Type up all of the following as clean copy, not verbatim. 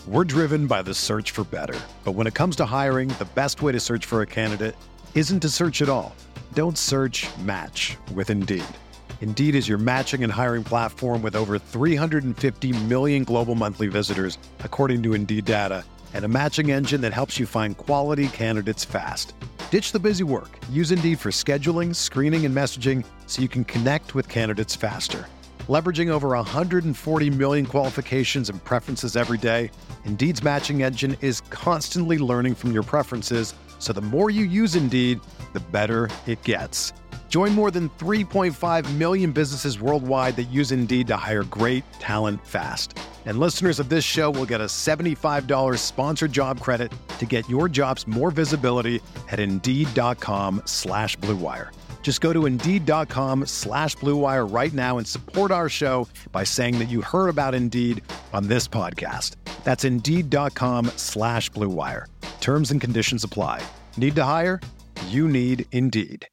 We're driven by the search for better. But when it comes to hiring, the best way to search for a candidate isn't to search at all. Don't search, match with Indeed. Indeed is your matching and hiring platform with over 350 million global monthly visitors, according to Indeed data, and a matching engine that helps you find quality candidates fast. Ditch the busy work. Use Indeed for scheduling, screening, and messaging so you can connect with candidates faster. Leveraging over 140 million qualifications and preferences every day, Indeed's matching engine is constantly learning from your preferences, so the more you use Indeed, the better it gets. Join more than 3.5 million businesses worldwide that use Indeed to hire great talent fast. And listeners of this show will get a $75 sponsored job credit to get your jobs more visibility at Indeed.com/Blue Wire. Just go to Indeed.com/Blue Wire right now and support our show by saying that you heard about Indeed on this podcast. That's Indeed.com/Blue Wire. Terms and conditions apply. Need to hire? You need Indeed.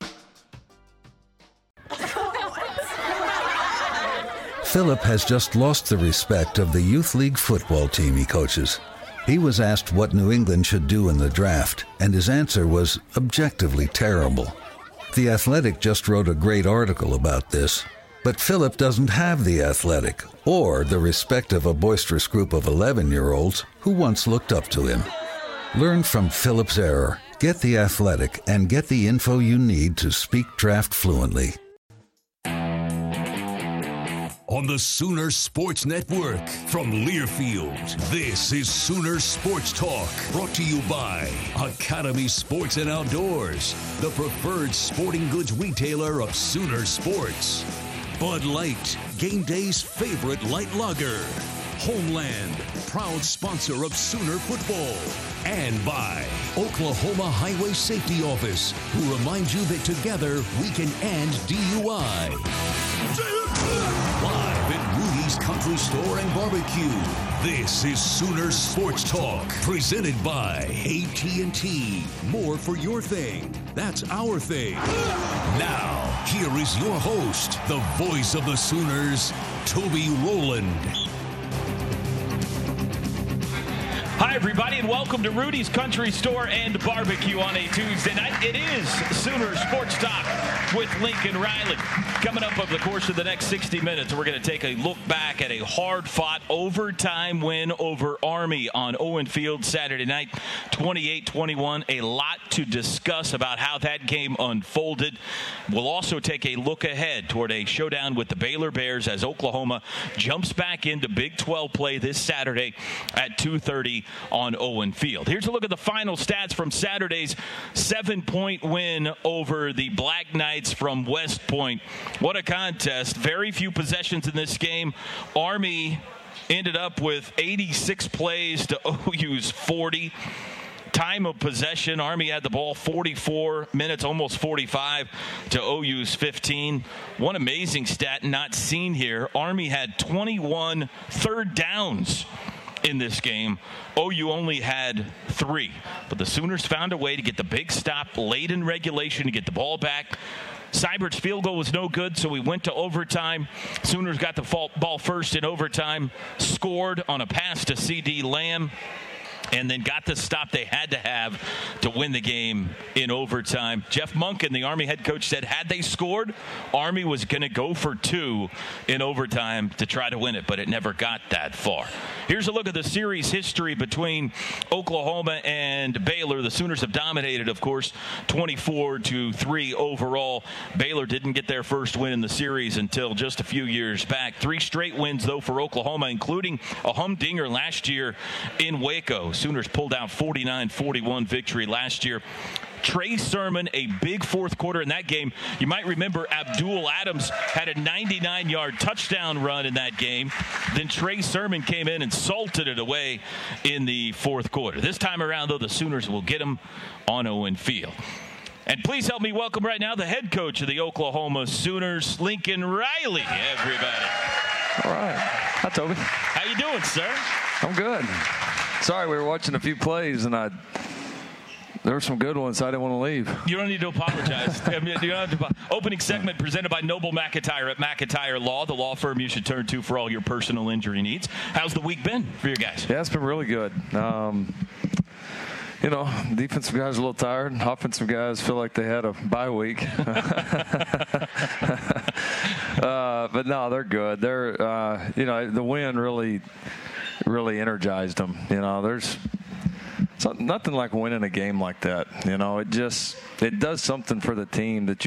Philip has just lost the respect of the Youth League football team he coaches. He was asked what New England should do in the draft, and his answer was objectively terrible. The Athletic just wrote a great article about this, but Philip doesn't have the Athletic or the respect of a boisterous group of 11-year-olds who once looked up to him. Learn from Philip's error, get the Athletic, and get the info you need to speak draft fluently. On the Sooner Sports Network from Learfield, this is Sooner Sports Talk, brought to you by Academy Sports and Outdoors, the preferred sporting goods retailer of Sooner Sports. Bud Light, game day's favorite light lager. Homeland, proud sponsor of Sooner football. And by Oklahoma Highway Safety Office, who reminds you that together we can end DUI. Live at Rudy's Country Store and Barbecue, this is Sooner Sports Talk, presented by AT&T. More for your thing. That's our thing. Now, here is your host, the voice of the Sooners, Toby Rowland. Hi, everybody, and welcome to Rudy's Country Store and Barbecue on a Tuesday night. It is Sooner Sports Talk with Lincoln Riley. Coming up over the course of the next 60 minutes, we're going to take a look back at a hard-fought overtime win over Army on Owen Field Saturday night, 28-21. A lot to discuss about how that game unfolded. We'll also take a look ahead toward a showdown with the Baylor Bears as Oklahoma jumps back into Big 12 play this Saturday at 2:30 on Owen Field. Here's a look at the final stats from Saturday's 7-point win over the Black Knights from West Point. What a contest. Very few possessions in this game. Army ended up with 86 plays to OU's 40. Time of possession, Army had the ball 44 minutes, almost 45, to OU's 15. One amazing stat not seen here. Army had 21 third downs in this game. OU only had 3. But the Sooners found a way to get the big stop late in regulation to get the ball back. Seibert's field goal was no good, so we went to overtime. Sooners got the ball first in overtime, scored on a pass to C.D. Lamb, and then got the stop they had to have to win the game in overtime. Jeff Monken, the Army head coach, said had they scored, Army was going to go for 2 in overtime to try to win it, but it never got that far. Here's a look at the series history between Oklahoma and Baylor. The Sooners have dominated, of course, 24-3 overall. Baylor didn't get their first win in the series until just a few years back. 3 straight wins, though, for Oklahoma, including a humdinger last year in Waco. Sooners pulled out 49-41 victory last year. Trey Sermon, a big fourth quarter in that game. You might remember Abdul Adams had a 99-yard touchdown run in that game. Then Trey Sermon came in and salted it away in the fourth quarter. This time around, though, the Sooners will get him on Owen Field. And please help me welcome right now the head coach of the Oklahoma Sooners, Lincoln Riley, everybody. All right. Hi, Toby. How you doing, sir? I'm good. Sorry, we were watching a few plays, and I there were some good ones. I didn't want to leave. You don't need to apologize. I mean, you don't have to. Opening segment presented by Noble McIntyre at McIntyre Law, the law firm you should turn to for all your personal injury needs. How's the week been for you guys? Yeah, it's been really good. You know, defensive guys are a little tired. Offensive guys feel like they had a bye week. But no, they're good. They're, you know, the win really energized them. You know, there's nothing like winning a game like that. You know, it does something for the team that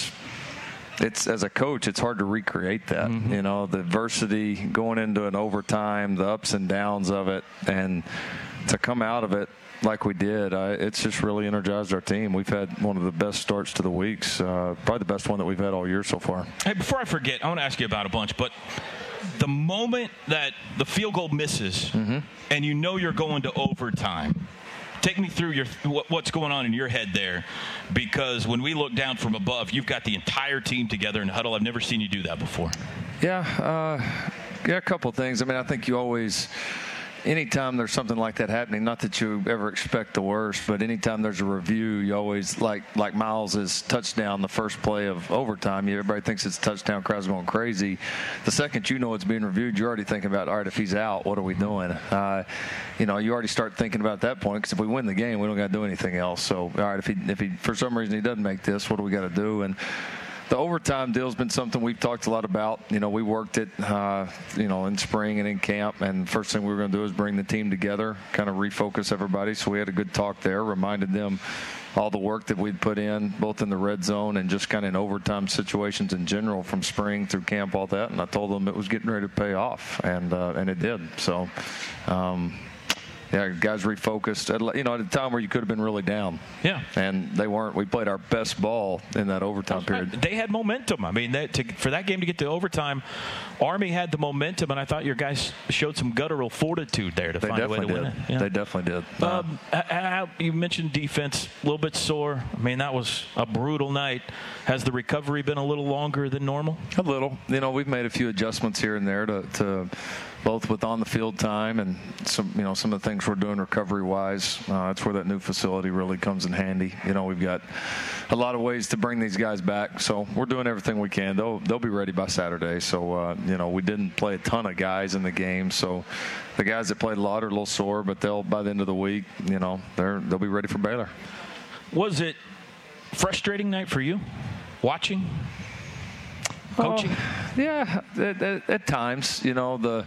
it's as a coach, it's hard to recreate that. Mm-hmm. You know, the adversity going into an overtime, the ups and downs of it, and to come out of it like we did, it's just really energized our team. We've had one of the best starts to the weeks, probably the best one that we've had all year so far. Hey, before I forget, I want to ask you about a bunch, but the moment that the field goal misses and you know you're going to overtime, take me through what's going on in your head there, because when we look down from above, you've got the entire team together in the huddle. I've never seen you do that before. Yeah, a couple of things. I mean, I think you always – anytime there's something like that happening, not that you ever expect the worst, but anytime there's a review, you always, like Miles' touchdown, the first play of overtime, everybody thinks it's a touchdown, crowd's going crazy. The second you know it's being reviewed, you're already thinking about, all right, if he's out, what are we doing? You know, you already start thinking about that point, because if we win the game, we don't got to do anything else. So, all right, if he for some reason he doesn't make this, what do we got to do? And the overtime deal's been something we've talked a lot about. You know, we worked it, you know, in spring and in camp, and first thing we were going to do is bring the team together, kind of refocus everybody. So we had a good talk there, reminded them all the work that we'd put in, both in the red zone and just kind of in overtime situations in general from spring through camp, all that. And I told them it was getting ready to pay off, and it did. So, yeah, guys refocused at, you know, at a time where you could have been really down. Yeah. And they weren't. We played our best ball in that overtime period. They had momentum. I mean, for that game to get to overtime, Army had the momentum, and I thought your guys showed some guttural fortitude there to find a way to win it. Yeah. They definitely did. You mentioned defense, a little bit sore. I mean, that was a brutal night. Has the recovery been a little longer than normal? A little. You know, we've made a few adjustments here and there to both with on the field time and some of the things we're doing recovery-wise. That's where that new facility really comes in handy. You know, we've got a lot of ways to bring these guys back, so we're doing everything we can. They'll be ready by Saturday. So, you know, we didn't play a ton of guys in the game, so the guys that played a lot are a little sore, but by the end of the week, you know, they'll be ready for Baylor. Was it frustrating night for you, watching? Coaching? Yeah, at times, you know, the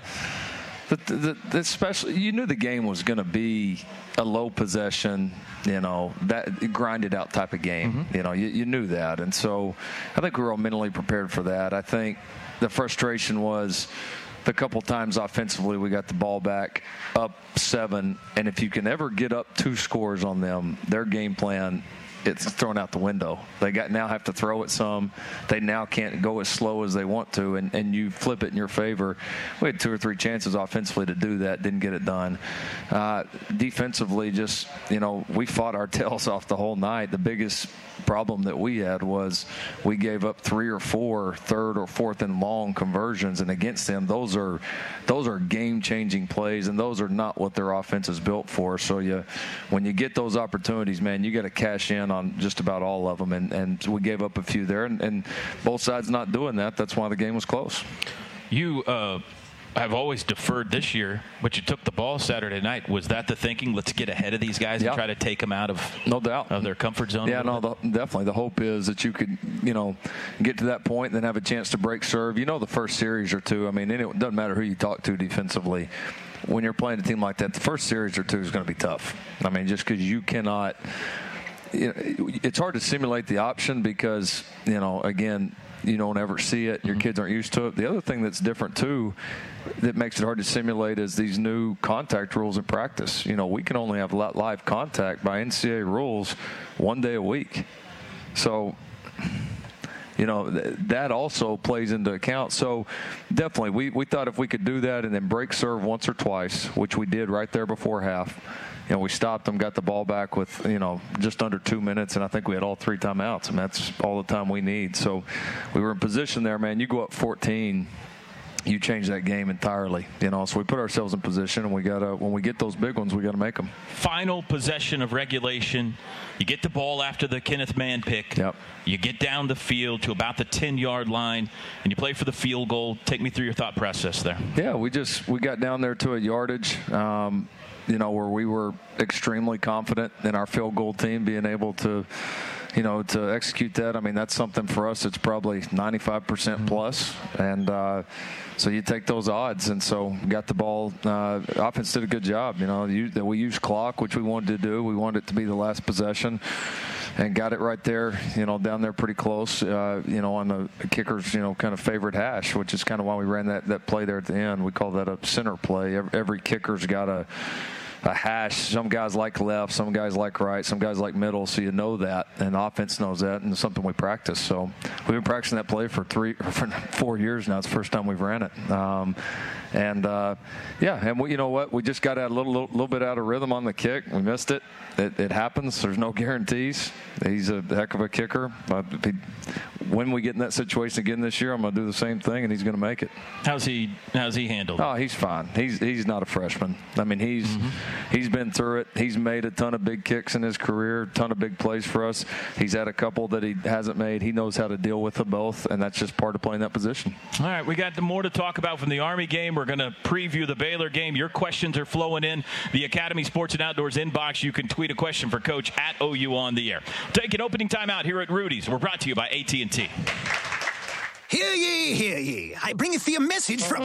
especially, you knew the game was going to be a low possession, you know, that grinded out type of game. Mm-hmm. You know, you knew that. And so I think we were all mentally prepared for that. I think the frustration was the couple times offensively we got the ball back up 7, and if you can ever get up 2 scores on them, their game plan, it's thrown out the window. They now have to throw it some. They now can't go as slow as they want to, and you flip it in your favor. We had 2 or 3 chances offensively to do that, didn't get it done. Defensively, just, you know, we fought our tails off the whole night. The biggest problem that we had was we gave up 3 or 4 third or fourth and long conversions, and against them, those are game-changing plays, and those are not what their offense is built for. So when you get those opportunities, man, you got to cash in on just about all of them, and we gave up a few there, and both sides not doing that. That's why the game was close. You have always deferred this year, but you took the ball Saturday night. Was that the thinking? Let's get ahead of these guys and try to take them out of no doubt of their comfort zone. Yeah, definitely. The hope is that you could, you know, get to that point and then have a chance to break serve. You know, the first series or two. I mean, it doesn't matter who you talk to defensively. When you're playing a team like that, the first series or two is going to be tough. I mean, just because you cannot. You know, it's hard to simulate the option because, you know, again, you don't ever see it. Your kids aren't used to it. The other thing that's different, too, that makes it hard to simulate is these new contact rules in practice. You know, we can only have live contact by NCAA rules 1 day a week. So, you know, that also plays into account. So, definitely, we thought if we could do that and then break serve once or twice, which we did right there before half. You know, we stopped them, got the ball back with, you know, just under 2 minutes, and I think we had all 3 timeouts, and that's all the time we need. So we were in position there, man. You go up 14, you change that game entirely. So we put ourselves in position, and when we get those big ones, we got to make them. Final possession of regulation. You get the ball after the Kenneth Mann pick. Yep. You get down the field to about the 10-yard line, and you play for the field goal. Take me through your thought process there. Yeah, we got down there to a yardage, where we were extremely confident in our field goal team being able to to execute that. I mean, that's something for us. It's probably 95% plus. And so you take those odds. And so got the ball. Offense did a good job. We used clock, which we wanted to do. We wanted it to be the last possession. And got it right there, down there pretty close, on the kicker's, kind of favorite hash, which is kind of why we ran that play there at the end. We call that a center play. Every kicker's got a hash. Some guys like left, some guys like right, some guys like middle, so you know that, and the offense knows that, and it's something we practice. So we've been practicing that play for 4 years now. It's the first time we've ran it. And we, you know what? We just got a little bit out of rhythm on the kick. We missed it. It happens. There's no guarantees. He's a heck of a kicker. When we get in that situation again this year, I'm going to do the same thing, and he's going to make it. How's he handled? Oh, he's fine. He's not a freshman. I mean, he's been through it. He's made a ton of big kicks in his career, a ton of big plays for us. He's had a couple that he hasn't made. He knows how to deal with them both, and that's just part of playing that position. All right, we got more to talk about from the Army game. We're going to preview the Baylor game. Your questions are flowing in the Academy Sports and Outdoors inbox. You can tweet a question for Coach at OU on the air. Take an opening timeout here at Rudy's. We're brought to you by AT&T. Hear ye, hear ye. I bringeth thee a message from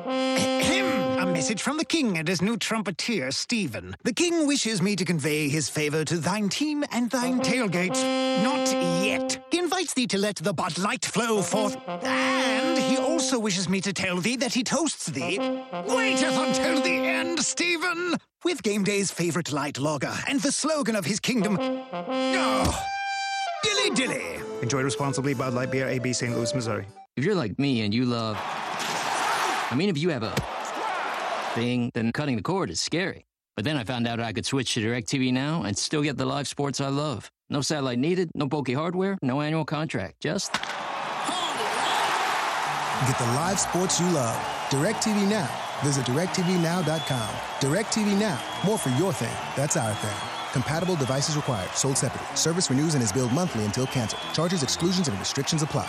a message from the king and his new trumpeter, Stephen. The king wishes me to convey his favor to thine team and thine tailgate. Not yet. He invites thee to let the Bud Light flow forth. And he also wishes me to tell thee that he toasts thee. Waiteth until the end, Stephen. With Game Day's favorite light lager and the slogan of his kingdom. Oh, dilly dilly. Enjoy responsibly. Bud Light Beer, AB, St. Louis, Missouri. If you're like me and you love... if you have a thing, then cutting the cord is scary. But then I found out I could switch to DirecTV Now and still get the live sports I love. No satellite needed, no bulky hardware, no annual contract. Just... get the live sports you love. DirecTV Now. Visit DirecTVNow.com. DirecTV Now. More for your thing. That's our thing. Compatible devices required. Sold separately. Service renews and is billed monthly until canceled. Charges, exclusions, and restrictions apply.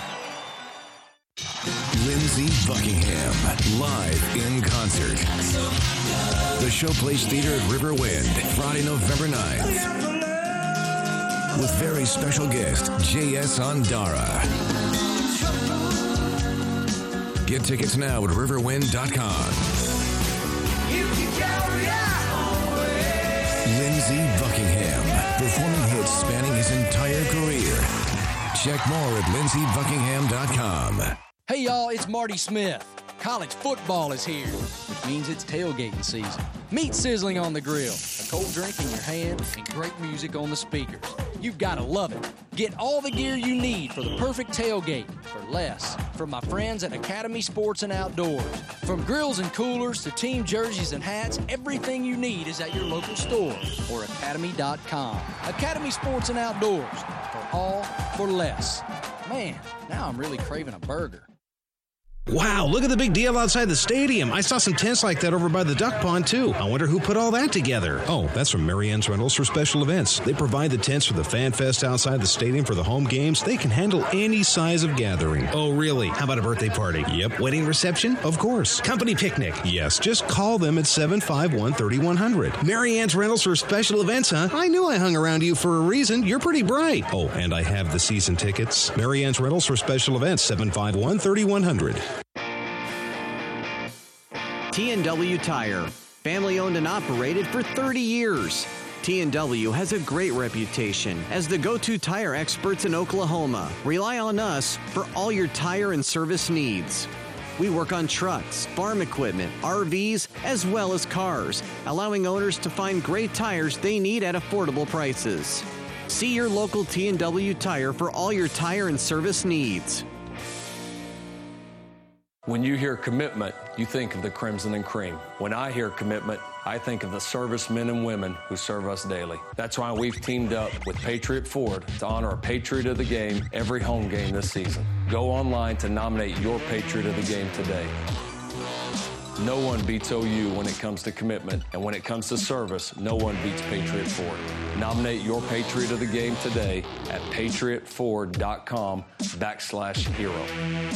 Lindsey Buckingham, live in concert. The Showplace Theater at River Wind, Friday, November 9th. With very special guest, J.S. Andara. Get tickets now at riverwind.com. Lindsey Buckingham, performing hits spanning his entire career. Check more at lindseybuckingham.com. Hey y'all, it's Marty Smith. College football is here, which means it's tailgating season. Meat sizzling on the grill, a cold drink in your hand, and great music on the speakers. You've got to love it. Get all the gear you need for the perfect tailgate for less from my friends at Academy Sports and Outdoors. From grills and coolers to team jerseys and hats, everything you need is at your local store or academy.com. Academy Sports and Outdoors, for all for less. Man, now I'm really craving a burger. Wow, look at the big deal outside the stadium. I saw some tents like that over by the duck pond, too. I wonder who put all that together. Oh, that's from Marianne's Rentals for special events. They provide the tents for the Fan Fest outside the stadium for the home games. They can handle any size of gathering. Oh, really? How about a birthday party? Yep. Wedding reception? Of course. Company picnic? Yes. Just call them at 751-3100. Marianne's Rentals for special events, huh? I knew I hung around you for a reason. You're pretty bright. Oh, and I have the season tickets. Marianne's Rentals for special events, 751-3100. T&W Tire, family owned and operated for 30 years. T&W has a great reputation as the go-to tire experts in Oklahoma. Rely on us for all your tire and service needs. We work on trucks, farm equipment, RVs, as well as cars, allowing owners to find great tires they need at affordable prices. See your local T&W Tire for all your tire and service needs. When you hear commitment, you think of the Crimson and Cream. When I hear commitment, I think of the servicemen and women who serve us daily. That's why we've teamed up with Patriot Ford to honor a Patriot of the Game every home game this season. Go online to nominate your Patriot of the Game today. No one beats OU when it comes to commitment, and when it comes to service, no one beats Patriot Ford. Nominate your Patriot of the game today at patriotford.com/hero.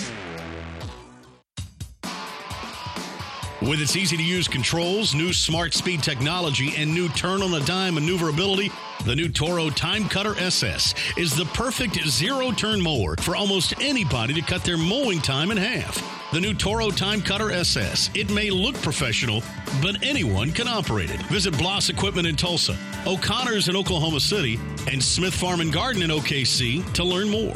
With its easy-to-use controls, new smart speed technology, and new turn-on-a-dime maneuverability, the new Toro Time Cutter SS is the perfect zero-turn mower for almost anybody to cut their mowing time in half. The new Toro Time Cutter SS. It may look professional, but anyone can operate it. Visit Bloss Equipment in Tulsa, O'Connor's in Oklahoma City, and Smith Farm and Garden in OKC to learn more.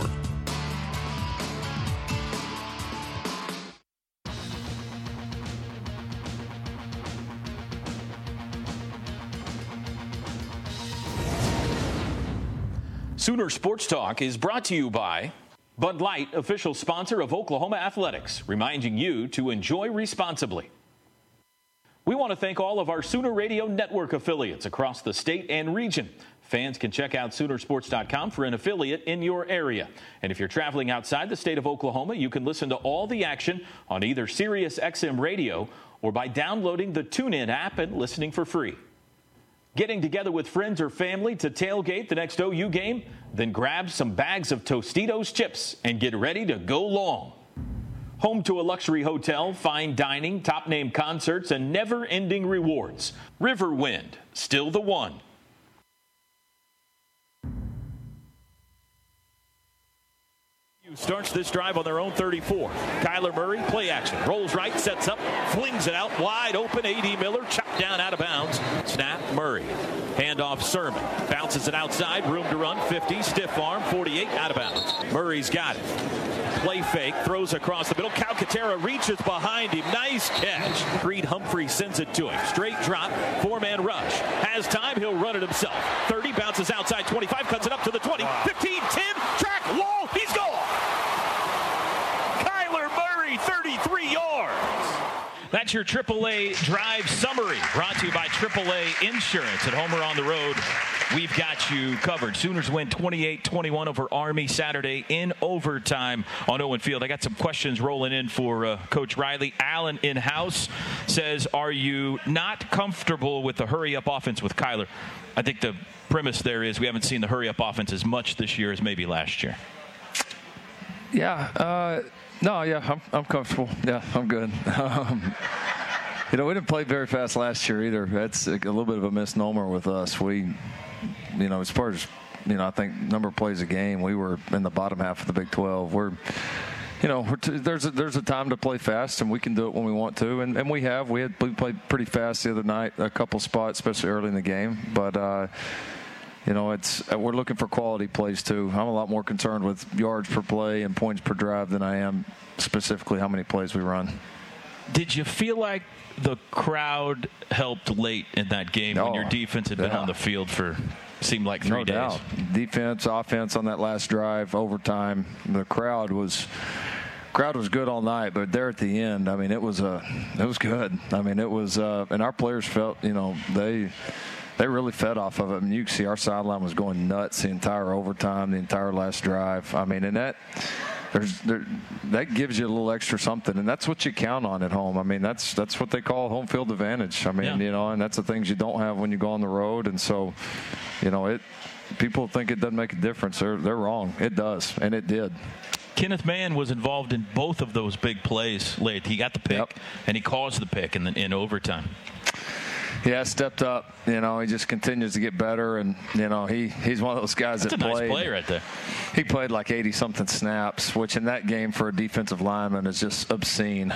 Sooner Sports Talk is brought to you by Bud Light, official sponsor of Oklahoma Athletics, reminding you to enjoy responsibly. We want to thank all of our Sooner Radio Network affiliates across the state and region. Fans can check out Soonersports.com for an affiliate in your area. And if you're traveling outside the state of Oklahoma, you can listen to all the action on either Sirius XM Radio or by downloading the TuneIn app and listening for free. Getting together with friends or family to tailgate the next OU game? Then grab some bags of Tostitos chips and get ready to go long. Home to a luxury hotel, fine dining, top-name concerts, and never-ending rewards. Riverwind, still the one. Starts this drive on their own 34. Kyler Murray, play action. Rolls right, sets up, flings it out wide open. A.D. Miller chopped down out of bounds. Snap, Murray. Handoff, Sermon. Bounces it outside, room to run, 50. Stiff arm, 48, out of bounds. Murray's got it. Play fake, throws across the middle. Calcaterra reaches behind him. Nice catch. Reed Humphrey sends it to him. Straight drop, four-man rush. Has time, he'll run it himself. 30, bounces outside, 25, cuts it up to the 20. 15, 10, track, wall, he's gone. 33 yards. That's your AAA drive summary, brought to you by AAA Insurance. At Homer on the Road, we've got you covered. Sooners win 28-21 over Army Saturday in overtime on Owen Field. I got some questions rolling in for Coach Riley. Allen in-house says, are you not comfortable with the hurry-up offense with Kyler? I think the premise there is we haven't seen the hurry-up offense as much this year as maybe last year. Yeah, I'm comfortable. Yeah, I'm good. We didn't play very fast last year either. That's a little bit of a misnomer with us. We, as far as, I think number of plays a game, we were in the bottom half of the Big 12. There's a time to play fast, and we can do it when we want to, and we have. We played pretty fast the other night, a couple spots, especially early in the game, but. We're looking for quality plays too. I'm a lot more concerned with yards per play and points per drive than I am specifically how many plays we run. Did you feel like the crowd helped late in that game when your defense had been on the field for seemed like 3 days? No doubt. Defense, offense on that last drive, overtime. The crowd was good all night, but there at the end, it was good. It was, and our players felt, they really fed off of it. You can see our sideline was going nuts the entire overtime, the entire last drive. And that gives you a little extra something, and that's what you count on at home. That's what they call home field advantage. And that's the things you don't have when you go on the road. And so, people think it doesn't make a difference. They're wrong. It does, and it did. Kenneth Mann was involved in both of those big plays late. He got the pick, and he caused the pick in overtime. Yeah, stepped up. He just continues to get better, and he's one of those guys that played. That's a nice play right there. He played like 80-something snaps, which in that game for a defensive lineman is just obscene.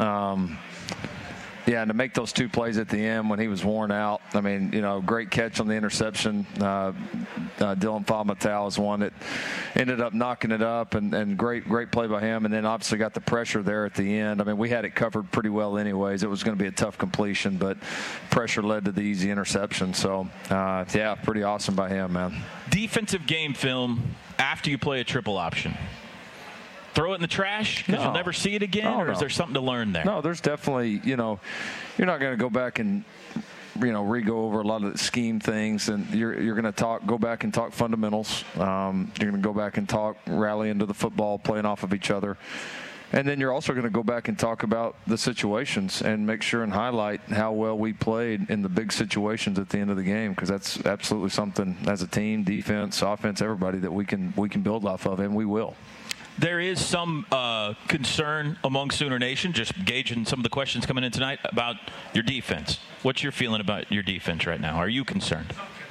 And to make those two plays at the end when he was worn out, great catch on the interception. Dylan Famatal is one that ended up knocking it up, and great play by him. And then obviously got the pressure there at the end. We had it covered pretty well anyways. It was going to be a tough completion, but pressure led to the easy interception. So, pretty awesome by him, man. Defensive game film after you play a triple option. Throw it in the trash because you'll never see it again, is there something to learn there? No, there's definitely, you're not going to go back and, re-go over a lot of the scheme things, and you're going to go back and talk fundamentals. You're going to go back and talk rally into the football, playing off of each other. And then you're also going to go back and talk about the situations and make sure and highlight how well we played in the big situations at the end of the game, because that's absolutely something as a team, defense, offense, everybody, that we can build off of, and we will. There is some concern among Sooner Nation, just gauging some of the questions coming in tonight, about your defense. What's your feeling about your defense right now? Are you concerned?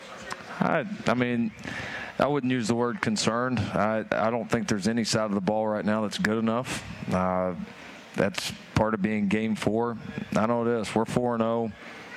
I mean, I wouldn't use the word concerned. I don't think there's any side of the ball right now that's good enough. That's part of being Game 4. I know this. We're 4-0.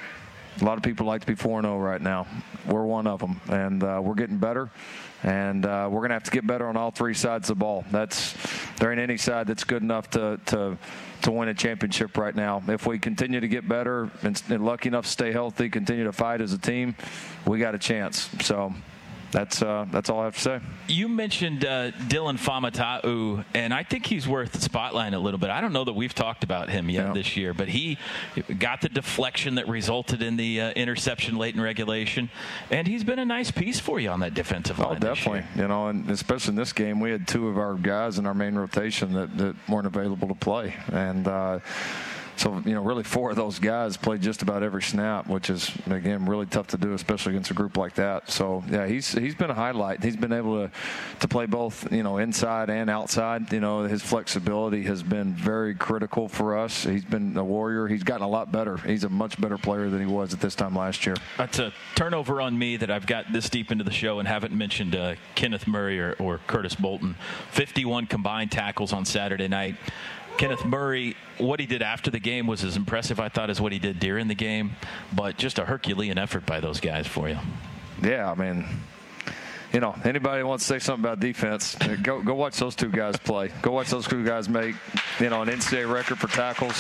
A lot of people like to be 4-0 right now. We're one of them, and we're getting better. And we're going to have to get better on all three sides of the ball. There ain't any side that's good enough to win a championship right now. If we continue to get better and lucky enough to stay healthy, continue to fight as a team, we got a chance. So that's all I have to say. You mentioned Dylan Faamatau, and I think he's worth spotlighting a little bit. I don't know that we've talked about him yet this year, but he got the deflection that resulted in the interception late in regulation, and he's been a nice piece for you on that defensive line. Oh, definitely. And especially in this game, we had two of our guys in our main rotation that weren't available to play, and so, really 4 of those guys played just about every snap, which is, again, really tough to do, especially against a group like that. So, yeah, he's been a highlight. He's been able to play both, inside and outside. His flexibility has been very critical for us. He's been a warrior. He's gotten a lot better. He's a much better player than he was at this time last year. That's a turnover on me that I've got this deep into the show and haven't mentioned Kenneth Murray or Curtis Bolton. 51 combined tackles on Saturday night. Kenneth Murray, what he did after the game was as impressive, I thought, as what he did during the game. But just a Herculean effort by those guys for you. Yeah, I mean, anybody wants to say something about defense, go watch those two guys play. Go watch those two guys make, an NCAA record for tackles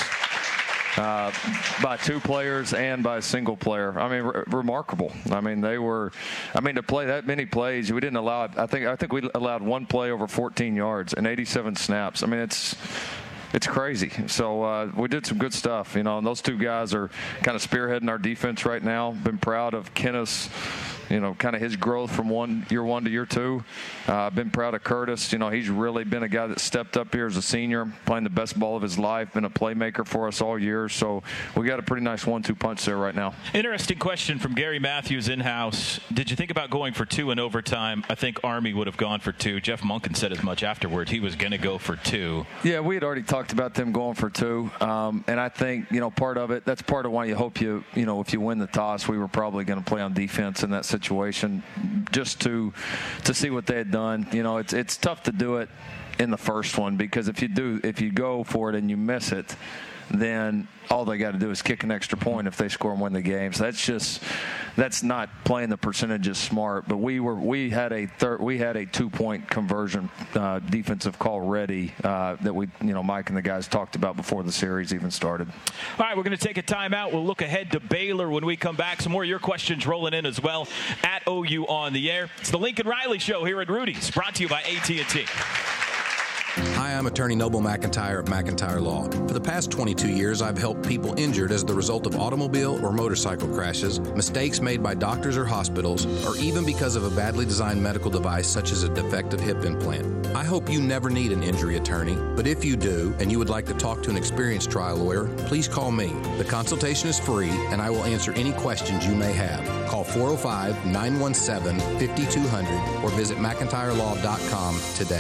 by 2 players and by a single player. I mean, remarkable. I mean, to play that many plays, we didn't allow, I think we allowed 1 play over 14 yards and 87 snaps. I mean, it's crazy. So we did some good stuff, and those 2 guys are kind of spearheading our defense right now. Been proud of Kenneth's, kind of his growth from year 1 to year 2. Been proud of Curtis. He's really been a guy that stepped up here as a senior, playing the best ball of his life, been a playmaker for us all year. So we got a pretty nice 1-2 punch there right now. Interesting question from Gary Matthews in-house. Did you think about going for 2 in overtime? I think Army would have gone for 2. Jeff Monken said as much afterward. He was going to go for 2. Yeah, we had already talked about them going for 2. And I think, part of it, that's part of why you hope if you win the toss, we were probably going to play on defense in that situation just to see what they had done. It's tough to do it in the first one, because if you go for it and you miss it, then all they got to do is kick an extra point if they score and win the game. So that's not playing the percentages smart. But we had a 2-point conversion defensive call ready that we Mike and the guys talked about before the series even started. All right, we're going to take a timeout. We'll look ahead to Baylor when we come back. Some more of your questions rolling in as well at OU on the air. It's the Lincoln Riley Show here at Rudy's, brought to you by AT&T. Hi, I'm attorney Noble McIntyre of McIntyre Law. For the past 22 years, I've helped people injured as the result of automobile or motorcycle crashes, mistakes made by doctors or hospitals, or even because of a badly designed medical device such as a defective hip implant. I hope you never need an injury attorney, but if you do and you would like to talk to an experienced trial lawyer, please call me. The consultation is free and I will answer any questions you may have. Call 405-917-5200 or visit McIntyreLaw.com today.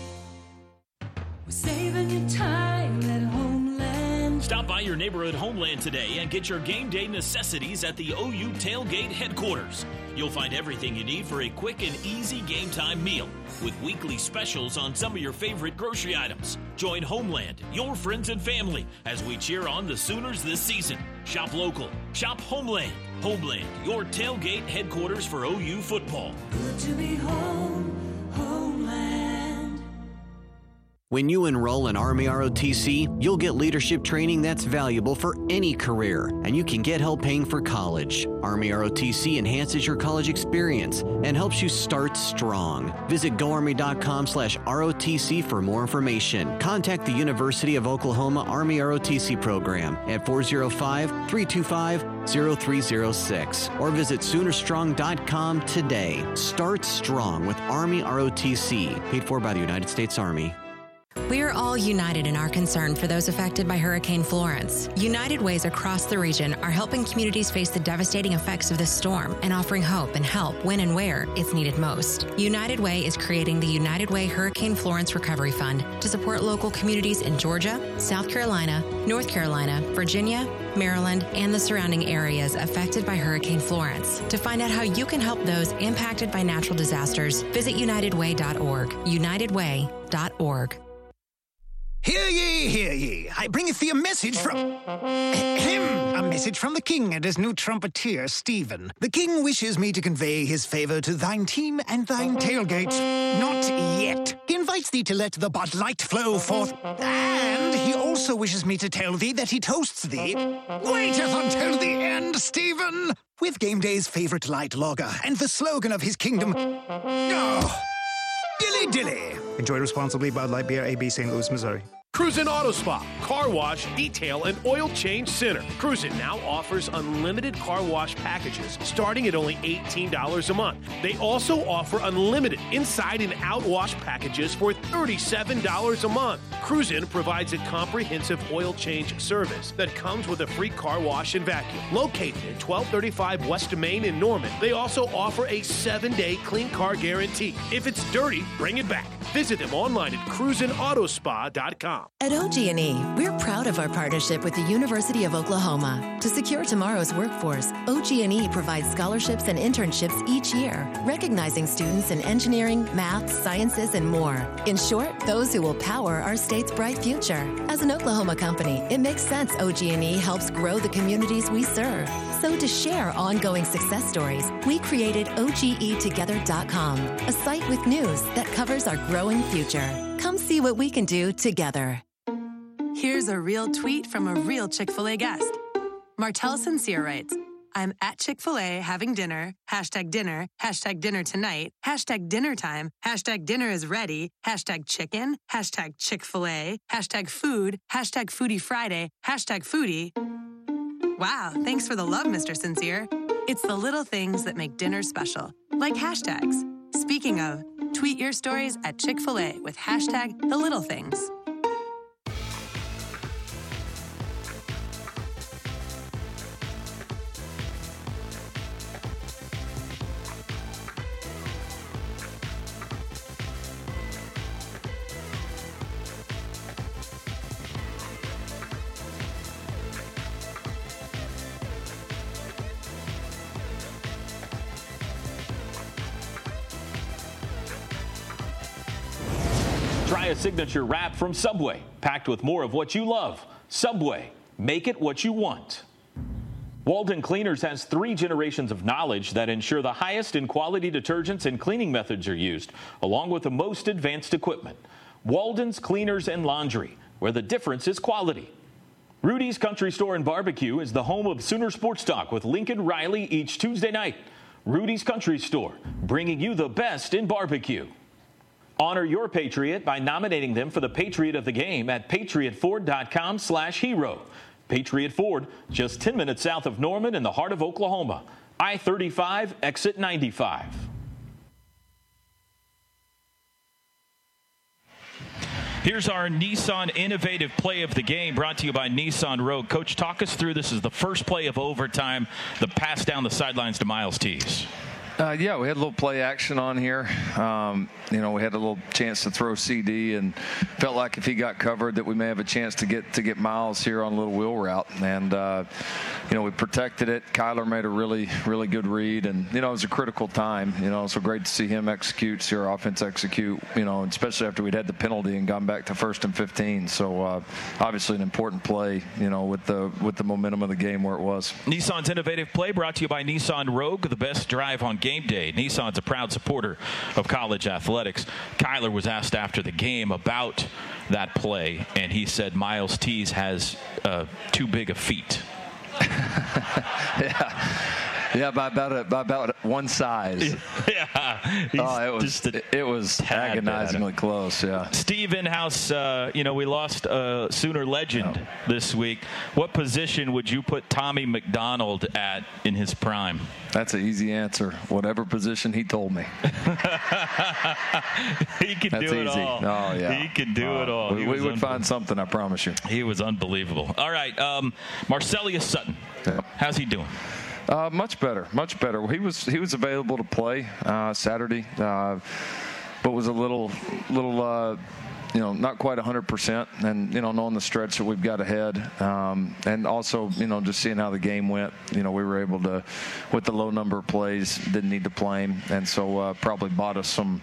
Saving you time at Homeland. Stop by your neighborhood Homeland today and get your game day necessities at the OU Tailgate headquarters. You'll find everything you need for a quick and easy game time meal with weekly specials on some of your favorite grocery items. Join Homeland, your friends and family, as we cheer on the Sooners this season. Shop local. Shop Homeland. Homeland, your tailgate headquarters for OU football. Good to be home, Homeland. When you enroll in Army ROTC, you'll get leadership training that's valuable for any career, and you can get help paying for college. Army ROTC enhances your college experience and helps you start strong. Visit GoArmy.com/ROTC for more information. Contact the University of Oklahoma Army ROTC program at 405-325-0306 or visit Soonerstrong.com today. Start strong with Army ROTC, paid for by the United States Army. We are all united in our concern for those affected by Hurricane Florence. United Ways across the region are helping communities face the devastating effects of this storm and offering hope and help when and where it's needed most. United Way is creating the United Way Hurricane Florence Recovery Fund to support local communities in Georgia, South Carolina, North Carolina, Virginia, Maryland, and the surrounding areas affected by Hurricane Florence. To find out how you can help those impacted by natural disasters, visit unitedway.org. unitedway.org. Hear ye, hear ye. I bringeth thee a message from him. A message from the king and his new trumpeter, Stephen. The king wishes me to convey his favor to thine team and thine tailgate. Not yet. He invites thee to let the Bud Light flow forth. And he also wishes me to tell thee that he toasts thee. Waiteth until the end, Stephen. With Game Day's favorite light lager and the slogan of his kingdom. Oh, dilly dilly. Enjoy responsibly. Bud Light Beer, AB, St. Louis, Missouri. Cruisin' Auto Spa, car wash, detail, and oil change center. Cruisin' now offers unlimited car wash packages starting at only $18 a month. They also offer unlimited inside and out wash packages for $37 a month. Cruisin' provides a comprehensive oil change service that comes with a free car wash and vacuum. Located at 1235 West Main in Norman, they also offer a 7-day clean car guarantee. If it's dirty, bring it back. Visit them online at cruisingautospa.com. At OG&E, we're proud of our partnership with the University of Oklahoma. To secure tomorrow's workforce, OG&E provides scholarships and internships each year, recognizing students in engineering, math, sciences, and more. In short, those who will power our state's bright future. As an Oklahoma company, it makes sense OG&E helps grow the communities we serve. So to share ongoing success stories, we created OGEtogether.com, a site with news that covers our growing future. Come see what we can do together. Here's a real tweet from a real Chick-fil-A guest. Martell Sincere writes, I'm at Chick-fil-A having dinner, hashtag dinner tonight, hashtag dinner time, hashtag dinner is ready, hashtag chicken, hashtag Chick-fil-A, hashtag food, hashtag foodie Friday, hashtag foodie. Wow, thanks for the love, Mr. Sincere. It's the little things that make dinner special, like hashtags. Speaking of, tweet your stories at Chick-fil-A with hashtag the little things. Try a signature wrap from Subway, packed with more of what you love. Subway, make it what you want. Walden Cleaners has 3 generations of knowledge that ensure the highest in quality detergents and cleaning methods are used, along with the most advanced equipment. Walden's Cleaners and Laundry, where the difference is quality. Rudy's Country Store and Barbecue is the home of Sooner Sports Talk with Lincoln Riley each Tuesday night. Rudy's Country Store, bringing you the best in barbecue. Honor your Patriot by nominating them for the Patriot of the Game at patriotford.com/hero. Patriot Ford, just 10 minutes south of Norman in the heart of Oklahoma. I-35, exit 95. Here's our Nissan Innovative Play of the Game, brought to you by Nissan Rogue. Coach, talk us through. This is the first play of overtime, the pass down the sidelines to Miles Tees. Yeah, we had a little play action on here. We had a little chance to throw CD, and felt like if he got covered that we may have a chance to get Miles here on a little wheel route. And we protected it. Kyler made a really, really good read, and it was a critical time. So great to see him execute, see our offense execute. Especially after we'd had the penalty and gone back to 1st and 15. So obviously an important play. With the momentum of the game where it was. Nissan's Innovative Play brought to you by Nissan Rogue, the best drive on game day. Nissan's a proud supporter of college athletics. Kyler was asked after the game about that play, and he said Miles Tees has too big a feet. Yeah, by about one size. Yeah. It was agonizingly close, yeah. Steve Inhouse, we lost a Sooner legend this week. What position would you put Tommy McDonald at in his prime? That's an easy answer. Whatever position he told me. He could do it all. Oh, yeah. He could do it all. We would find something, I promise you. He was unbelievable. All right, Marcellus Sutton. Yeah. How's he doing? Much better. Well, he was available to play Saturday, but was a little not quite 100%, and knowing the stretch that we've got ahead, and also just seeing how the game went. We were able to, with the low number of plays, didn't need to play him, and so probably bought us some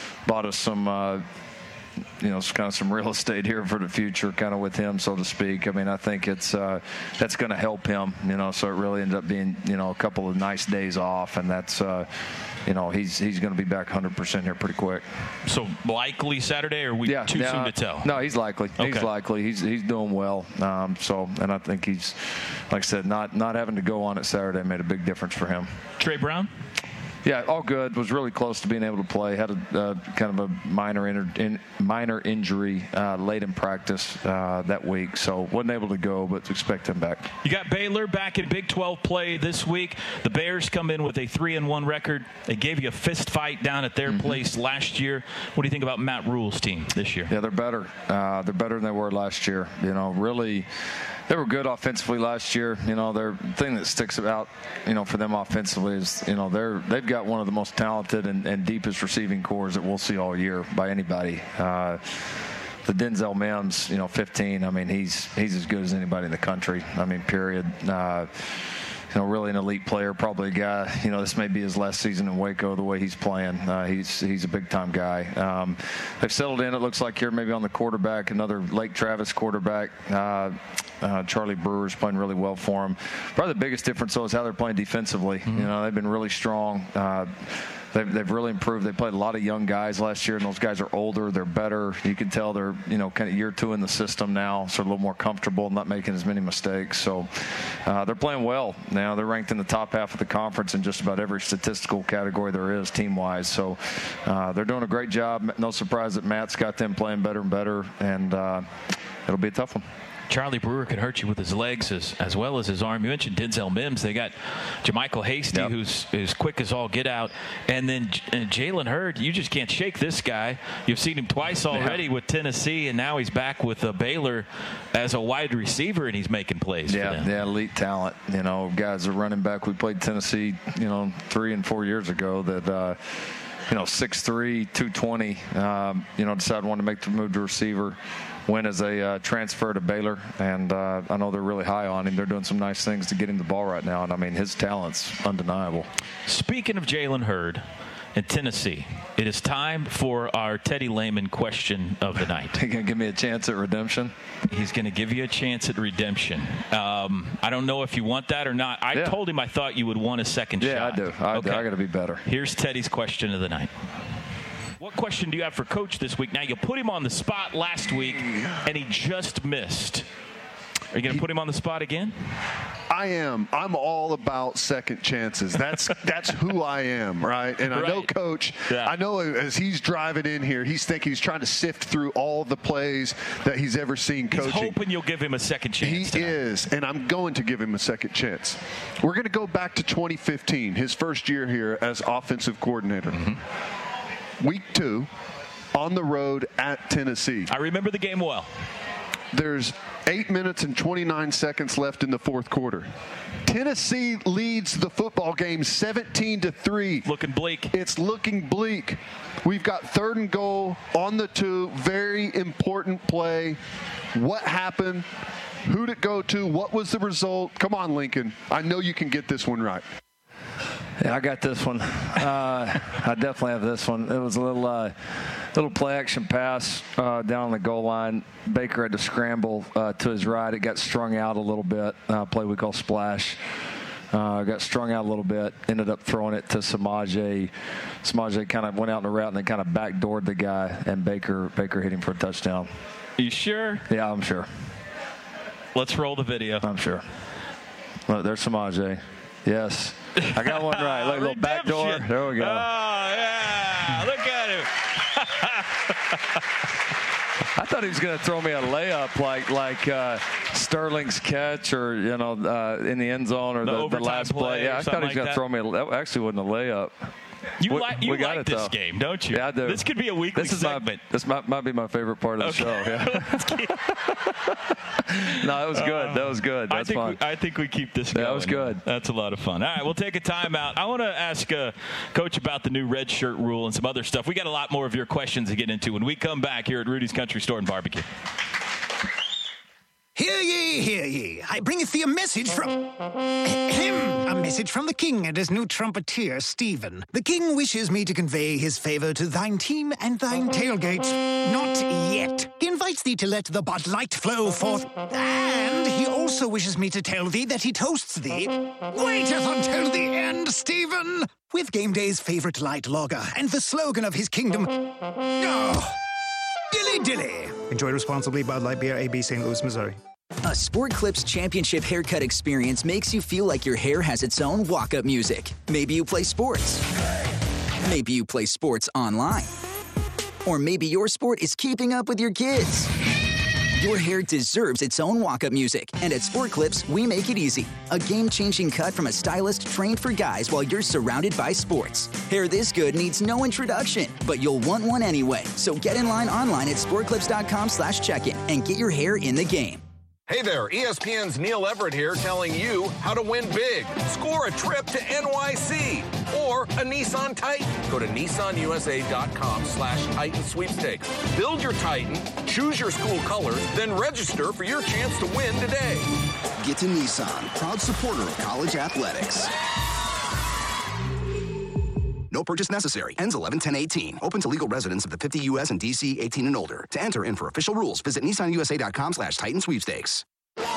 kind of some real estate here for the future, kind of with him, so to speak. I mean, I think that's going to help him. So it really ended up being a couple of nice days off, and that's he's going to be back 100% here pretty quick. So likely Saturday, or too soon to tell? No, he's likely. Okay. He's likely. He's doing well. And I think he's, like I said, not having to go on it Saturday made a big difference for him. Trey Brown? Yeah, all good. Was really close to being able to play. Had a kind of a minor injury late in practice that week, so wasn't able to go, but expect him back. You got Baylor back in Big 12 play this week. The Bears come in with a 3-1 record. They gave you a fist fight down at their place last year. What do you think about Matt Rule's team this year? Yeah, they're better. They're better than they were last year. Really. They were good offensively last year. Their thing that sticks out, for them offensively is, they've got one of the most talented and deepest receiving cores that we'll see all year by anybody. The Denzel Mims, 15. I mean, he's as good as anybody in the country. I mean, period. Really an elite player, probably a guy, this may be his last season in Waco the way he's playing. He's a big-time guy. They've settled in, it looks like, here maybe on the quarterback, another Lake Travis quarterback. Charlie Brewer's playing really well for him. Probably the biggest difference, though, is how they're playing defensively. They've been really strong. They've really improved. They played a lot of young guys last year, and those guys are older. They're better. You can tell they're, kind of year two in the system now, so a little more comfortable, not making as many mistakes. So they're playing well now. They're ranked in the top half of the conference in just about every statistical category there is team-wise. So they're doing a great job. No surprise that Matt's got them playing better and better, and it'll be a tough one. Charlie Brewer can hurt you with his legs as well as his arm. You mentioned Denzel Mims. They got JaMycal Hasty, who's as quick as all get out. And then Jalen Hurd, you just can't shake this guy. You've seen him twice already with Tennessee, and now he's back with Baylor as a wide receiver, and he's making plays for them. Yeah, elite talent. Guys are running back. We played Tennessee, 3 and 4 years ago that 6'3", 220, decided wanted to make the move to receiver. Went as a transfer to Baylor, and I know they're really high on him. They're doing some nice things to get him the ball right now, and I mean, his talent's undeniable. Speaking of Jalen Hurd and Tennessee, it is time for our Teddy Lehman question of the night. He's going to give me a chance at redemption? He's going to give you a chance at redemption. I don't know if you want that or not. I told him I thought you would want a second shot. Yeah, I do. I got to be better. Here's Teddy's question of the night. What question do you have for Coach this week? Now, you put him on the spot last week, and he just missed. Are you going to put him on the spot again? I am. I'm all about second chances. That's who I am, right? And I know Coach, I know as he's driving in here, he's thinking he's trying to sift through all the plays that he's ever seen coaching. He's hoping you'll give him a second chance. He is, and I'm going to give him a second chance. We're going to go back to 2015, his first year here as offensive coordinator. Week 2, on the road at Tennessee. I remember the game well. There's 8 minutes and 29 seconds left in the fourth quarter. Tennessee leads the football game 17-3. Looking bleak. It's looking bleak. We've got 3rd and goal on the 2. Very important play. What happened? Who'd it go to? What was the result? Come on, Lincoln. I know you can get this one right. Yeah, I got this one. I definitely have this one. It was a little play action pass down on the goal line. Baker had to scramble to his right. It got strung out a little bit. Play we call splash. Got strung out a little bit. Ended up throwing it to Samaje. Samaje kind of went out in the route and then kind of backdoored the guy, and Baker hit him for a touchdown. Are you sure? Yeah, I'm sure. Let's roll the video. I'm sure. Look, there's Samaje. Yes. I got one right. Look, a little back door. There we go. Oh, yeah. Look at him. I thought he was going to throw me a layup like Sterling's catch or, in the end zone or the last play. Yeah, I thought he was going to throw me that actually wasn't a layup. You like this game, don't you? Yeah, I do. This could be a weekly segment. This might be my favorite part of the show. Yeah. No, that was good. That was good. That's fun. I think we keep this going. That was good. That's a lot of fun. All right, we'll take a timeout. I want to ask Coach about the new red shirt rule and some other stuff. We got a lot more of your questions to get into when we come back here at Rudy's Country Store and Barbecue. Hear ye, hear ye. I bringeth thee a message from him. A message from the king and his new trumpeter, Stephen. The king wishes me to convey his favor to thine team and thine tailgate. Not yet. He invites thee to let the Bud Light flow forth. And he also wishes me to tell thee that he toasts thee. Waiteth until the end, Stephen. With game day's favorite light lager and the slogan of his kingdom. Oh, dilly dilly. Enjoy responsibly. Bud Light Beer, AB, St. Louis, Missouri. A Sport Clips Championship haircut experience makes you feel like your hair has its own walk-up music. Maybe you play sports. Maybe you play sports online. Or maybe your sport is keeping up with your kids. Your hair deserves its own walk-up music, and at Sport Clips, we make it easy. A game-changing cut from a stylist trained for guys while you're surrounded by sports. Hair this good needs no introduction, but you'll want one anyway. So get in line online at sportclips.com/check-in and get your hair in the game. Hey there, ESPN's Neil Everett here telling you how to win big. Score a trip to NYC or a Nissan Titan. Go to nissanusa.com/Titan sweepstakes. Build your Titan, choose your school colors, then register for your chance to win today. Get to Nissan, proud supporter of college athletics. No purchase necessary. Ends 11/10/18. Open to legal residents of the 50 U.S. and D.C. 18 and older. To enter in for official rules, visit nissanusa.com/Titan sweepstakes.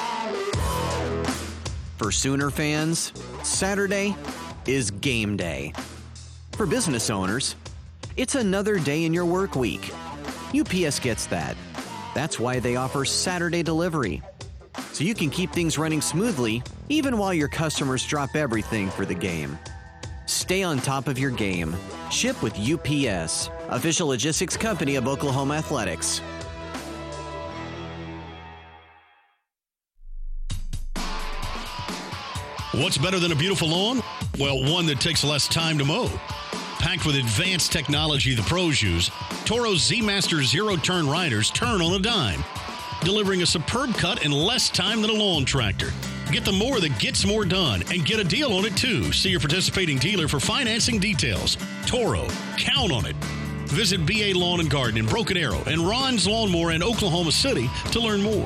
For Sooner fans, Saturday is game day. For business owners, it's another day in your work week. UPS gets that. That's why they offer Saturday delivery. So you can keep things running smoothly even while your customers drop everything for the game. Stay on top of your game. Ship with UPS, official logistics company of Oklahoma Athletics. What's better than a beautiful lawn? Well, one that takes less time to mow. Packed with advanced technology the pros use, Toro's Z-Master zero-turn riders turn on a dime, delivering a superb cut in less time than a lawn tractor. Get the mower that gets more done and get a deal on it too. See your participating dealer for financing details. Toro, count on it. Visit BA Lawn and Garden in Broken Arrow and Ron's Lawnmower in Oklahoma City to learn more.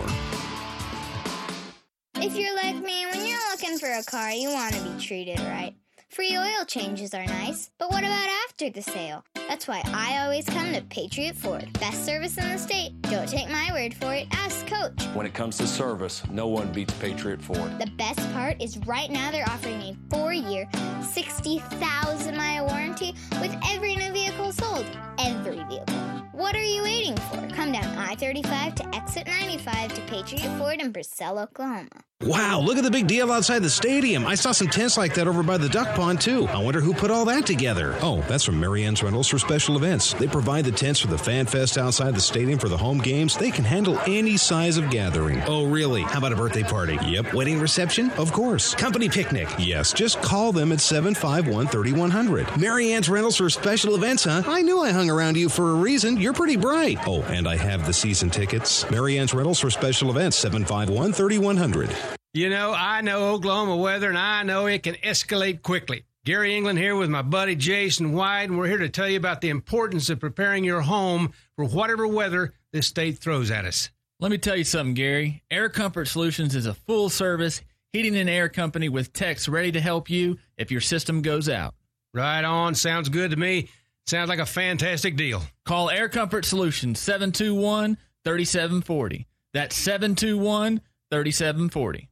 If you're like me, when you're looking for a car, you want to be treated right. Free oil changes are nice, but what about after the sale? That's why I always come to Patriot Ford. Best service in the state. Don't take my word for it. Ask Coach. When it comes to service, no one beats Patriot Ford. The best part is right now they're offering a 4-year, 60,000-mile warranty with every new vehicle sold. Every vehicle. What are you waiting for? Come down I-35 to exit 95 to Patriot Ford in Purcell, Oklahoma. Wow, look at the big deal outside the stadium. I saw some tents like that over by the duck pond, too. I wonder who put all that together. Oh, that's from Marianne's Rentals for special events. They provide the tents for the Fan Fest outside the stadium for the home games. They can handle any size of gathering. Oh, really? How about a birthday party? Yep. Wedding reception? Of course. Company picnic? Yes. Just call them at 751-3100. Marianne's Rentals for special events, huh? I knew I hung around you for a reason. You're pretty bright. Oh, and I have the season tickets. Marianne's Rentals for special events, 751-3100. You know, I know Oklahoma weather, and I know it can escalate quickly. Gary England here with my buddy Jason White, and we're here to tell you about the importance of preparing your home for whatever weather this state throws at us. Let me tell you something, Gary. Air Comfort Solutions is a full-service heating and air company with techs ready to help you if your system goes out. Right on. Sounds good to me. Sounds like a fantastic deal. Call Air Comfort Solutions, 721-3740. That's 721-3740.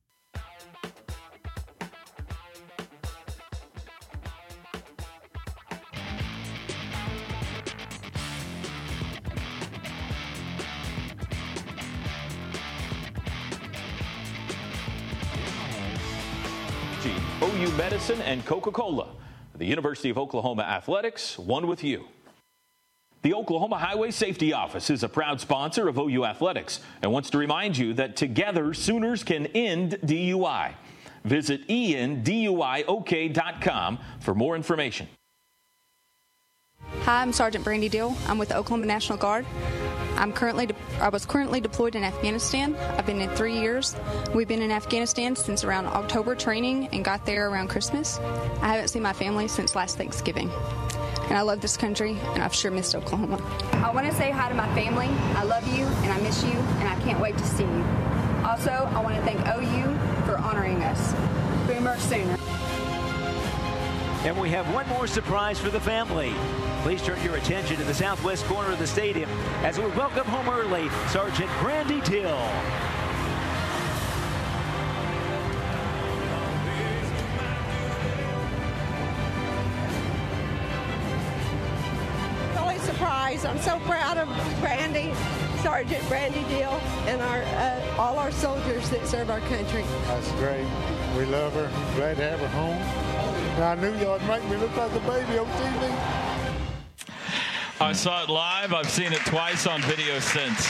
OU Medicine and Coca-Cola. The University of Oklahoma Athletics, one with you. The Oklahoma Highway Safety Office is a proud sponsor of OU Athletics and wants to remind you that together Sooners can end DUI. Visit enduiok.com for more information. Hi, I'm Sergeant Brandy Dill. I'm with the Oklahoma National Guard. I was currently deployed in Afghanistan. I've been in 3 years. We've been in Afghanistan since around October training and got there around Christmas. I haven't seen my family since last Thanksgiving. And I love this country, and I've sure missed Oklahoma. I want to say hi to my family. I love you, and I miss you, and I can't wait to see you. Also, I want to thank OU for honoring us. Boomer Sooner. And we have one more surprise for the family. Please turn your attention to the southwest corner of the stadium as we welcome home early Sergeant Brandy Dill. Really surprised. I'm so proud of Brandy, Sergeant Brandy Dill, and all our soldiers that serve our country. That's great. We love her. Glad to have her home. And I knew y'all would make me look like a baby on TV. I saw it live. I've seen it twice on video since.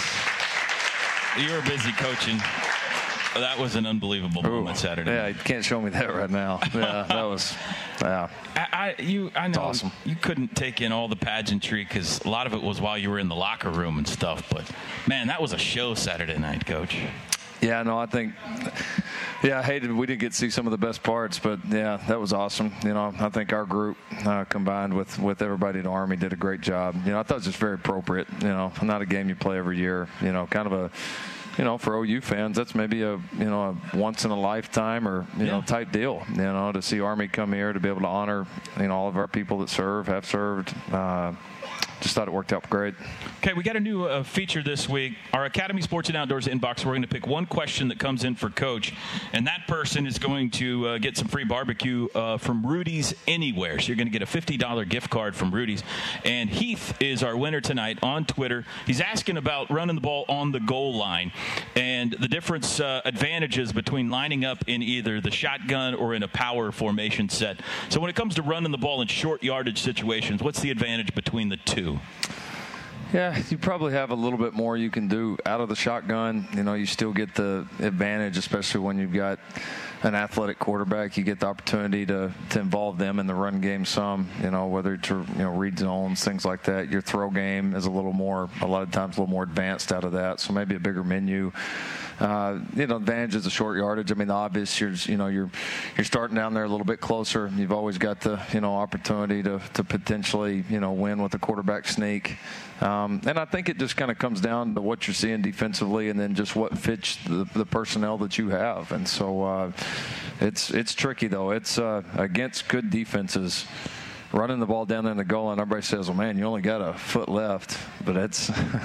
You were busy coaching. That was an unbelievable moment Saturday. Yeah, you can't show me that right now. Yeah, that was, yeah. I know awesome. You couldn't take in all the pageantry because a lot of it was while you were in the locker room and stuff. But, man, that was a show Saturday night, Coach. Yeah, no, I think, I hated we didn't get to see some of the best parts, but, yeah, that was awesome. You know, I think our group combined with everybody in the Army did a great job. You know, I thought it was just very appropriate, you know, not a game you play every year, you know, kind of a, you know, for OU fans, that's maybe a once in a lifetime or, you know, type deal, you know, to see Army come here, to be able to honor, you know, all of our people that have served. Just thought it worked out great. Okay, we got a new feature this week. Our Academy Sports and Outdoors inbox, we're going to pick one question that comes in for Coach, and that person is going to get some free barbecue from Rudy's Anywhere. So you're going to get a $50 gift card from Rudy's. And Heath is our winner tonight on Twitter. He's asking about running the ball on the goal line and the difference advantages between lining up in either the shotgun or in a power formation set. So when it comes to running the ball in short yardage situations, what's the advantage between the two? Yeah, you probably have a little bit more you can do out of the shotgun. You know, you still get the advantage, especially when you've got an athletic quarterback. You get the opportunity to involve them in the run game some, you know, whether to, you know, read zones, things like that. Your throw game is a lot of times a little more advanced out of that. So maybe a bigger menu. You know, advantages of short yardage. I mean, the obvious, you're starting down there a little bit closer. You've always got the, you know, opportunity to potentially, you know, win with a quarterback sneak. And I think it just kind of comes down to what you're seeing defensively and then just what fits the personnel that you have. And so it's tricky, though. It's against good defenses. Running the ball down there in the goal line, everybody says, well, man, you only got a foot left. But it's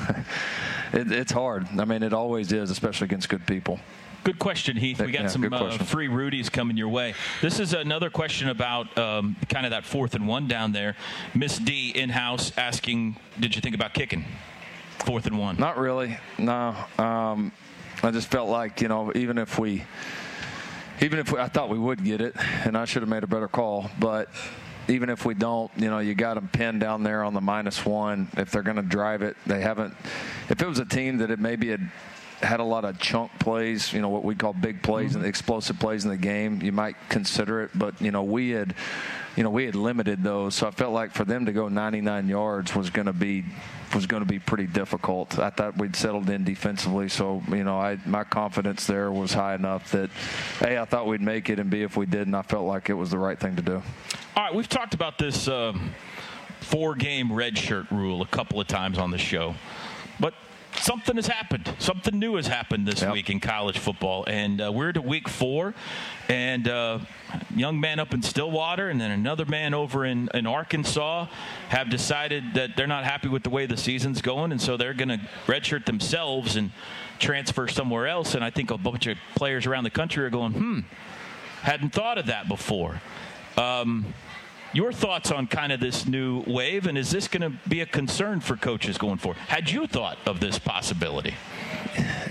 hard. I mean, it always is, especially against good people. Good question, Heath. We got some free Rudy's coming your way. This is another question about kind of that 4th and 1 down there. Miss D in-house asking, did you think about kicking 4th and 1? Not really, no. I just felt like, you know, even if we I thought we would get it, and I should have made a better call, but even if we don't, you know, you got them pinned down there on the -1. If they're going to drive it, they haven't. If it was a team that maybe had a lot of chunk plays, you know, what we call big plays and explosive plays in the game, you might consider it. But, you know, we had limited those. So I felt like for them to go 99 yards was going to be pretty difficult. I thought we'd settled in defensively. So, you know, my confidence there was high enough that, A, I thought we'd make it, and B, if we didn't, I felt like it was the right thing to do. All right, we've talked about this 4-game redshirt rule a couple of times on the show. But something has happened. Something new has happened this week in college football. And we're to week 4. And young man up in Stillwater and then another man over in Arkansas have decided that they're not happy with the way the season's going. And so they're going to redshirt themselves and transfer somewhere else. And I think a bunch of players around the country are going, hadn't thought of that before. Your thoughts on kind of this new wave, and is this going to be a concern for coaches going forward? Had you thought of this possibility?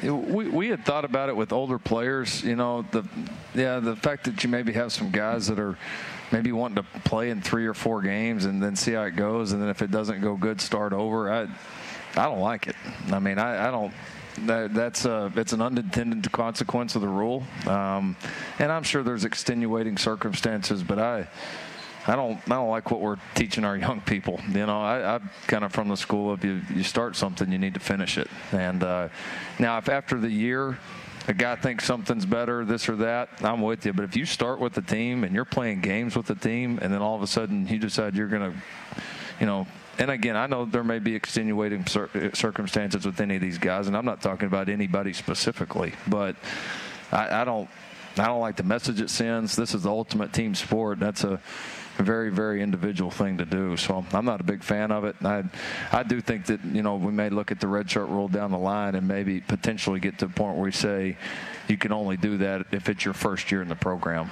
we had thought about it with older players. The fact that you maybe have some guys that are maybe wanting to play in 3 or 4 games and then see how it goes, and then if it doesn't go good, start over. I don't like it. I mean, I don't. It's an unintended consequence of the rule, and I'm sure there's extenuating circumstances, but I don't like what we're teaching our young people. I'm kind of from the school of you start something, you need to finish it. And now, if after the year a guy thinks something's better, this or that, I'm with you. But if you start with the team and you're playing games with the team, and then all of a sudden you decide you're going to, and again, I know there may be extenuating circumstances with any of these guys, and I'm not talking about anybody specifically, but I don't like the message it sends. This is the ultimate team sport. That's a very, very individual thing to do. So I'm not a big fan of it. I do think that, we may look at the red shirt rule down the line and maybe potentially get to a point where we say you can only do that if it's your first year in the program.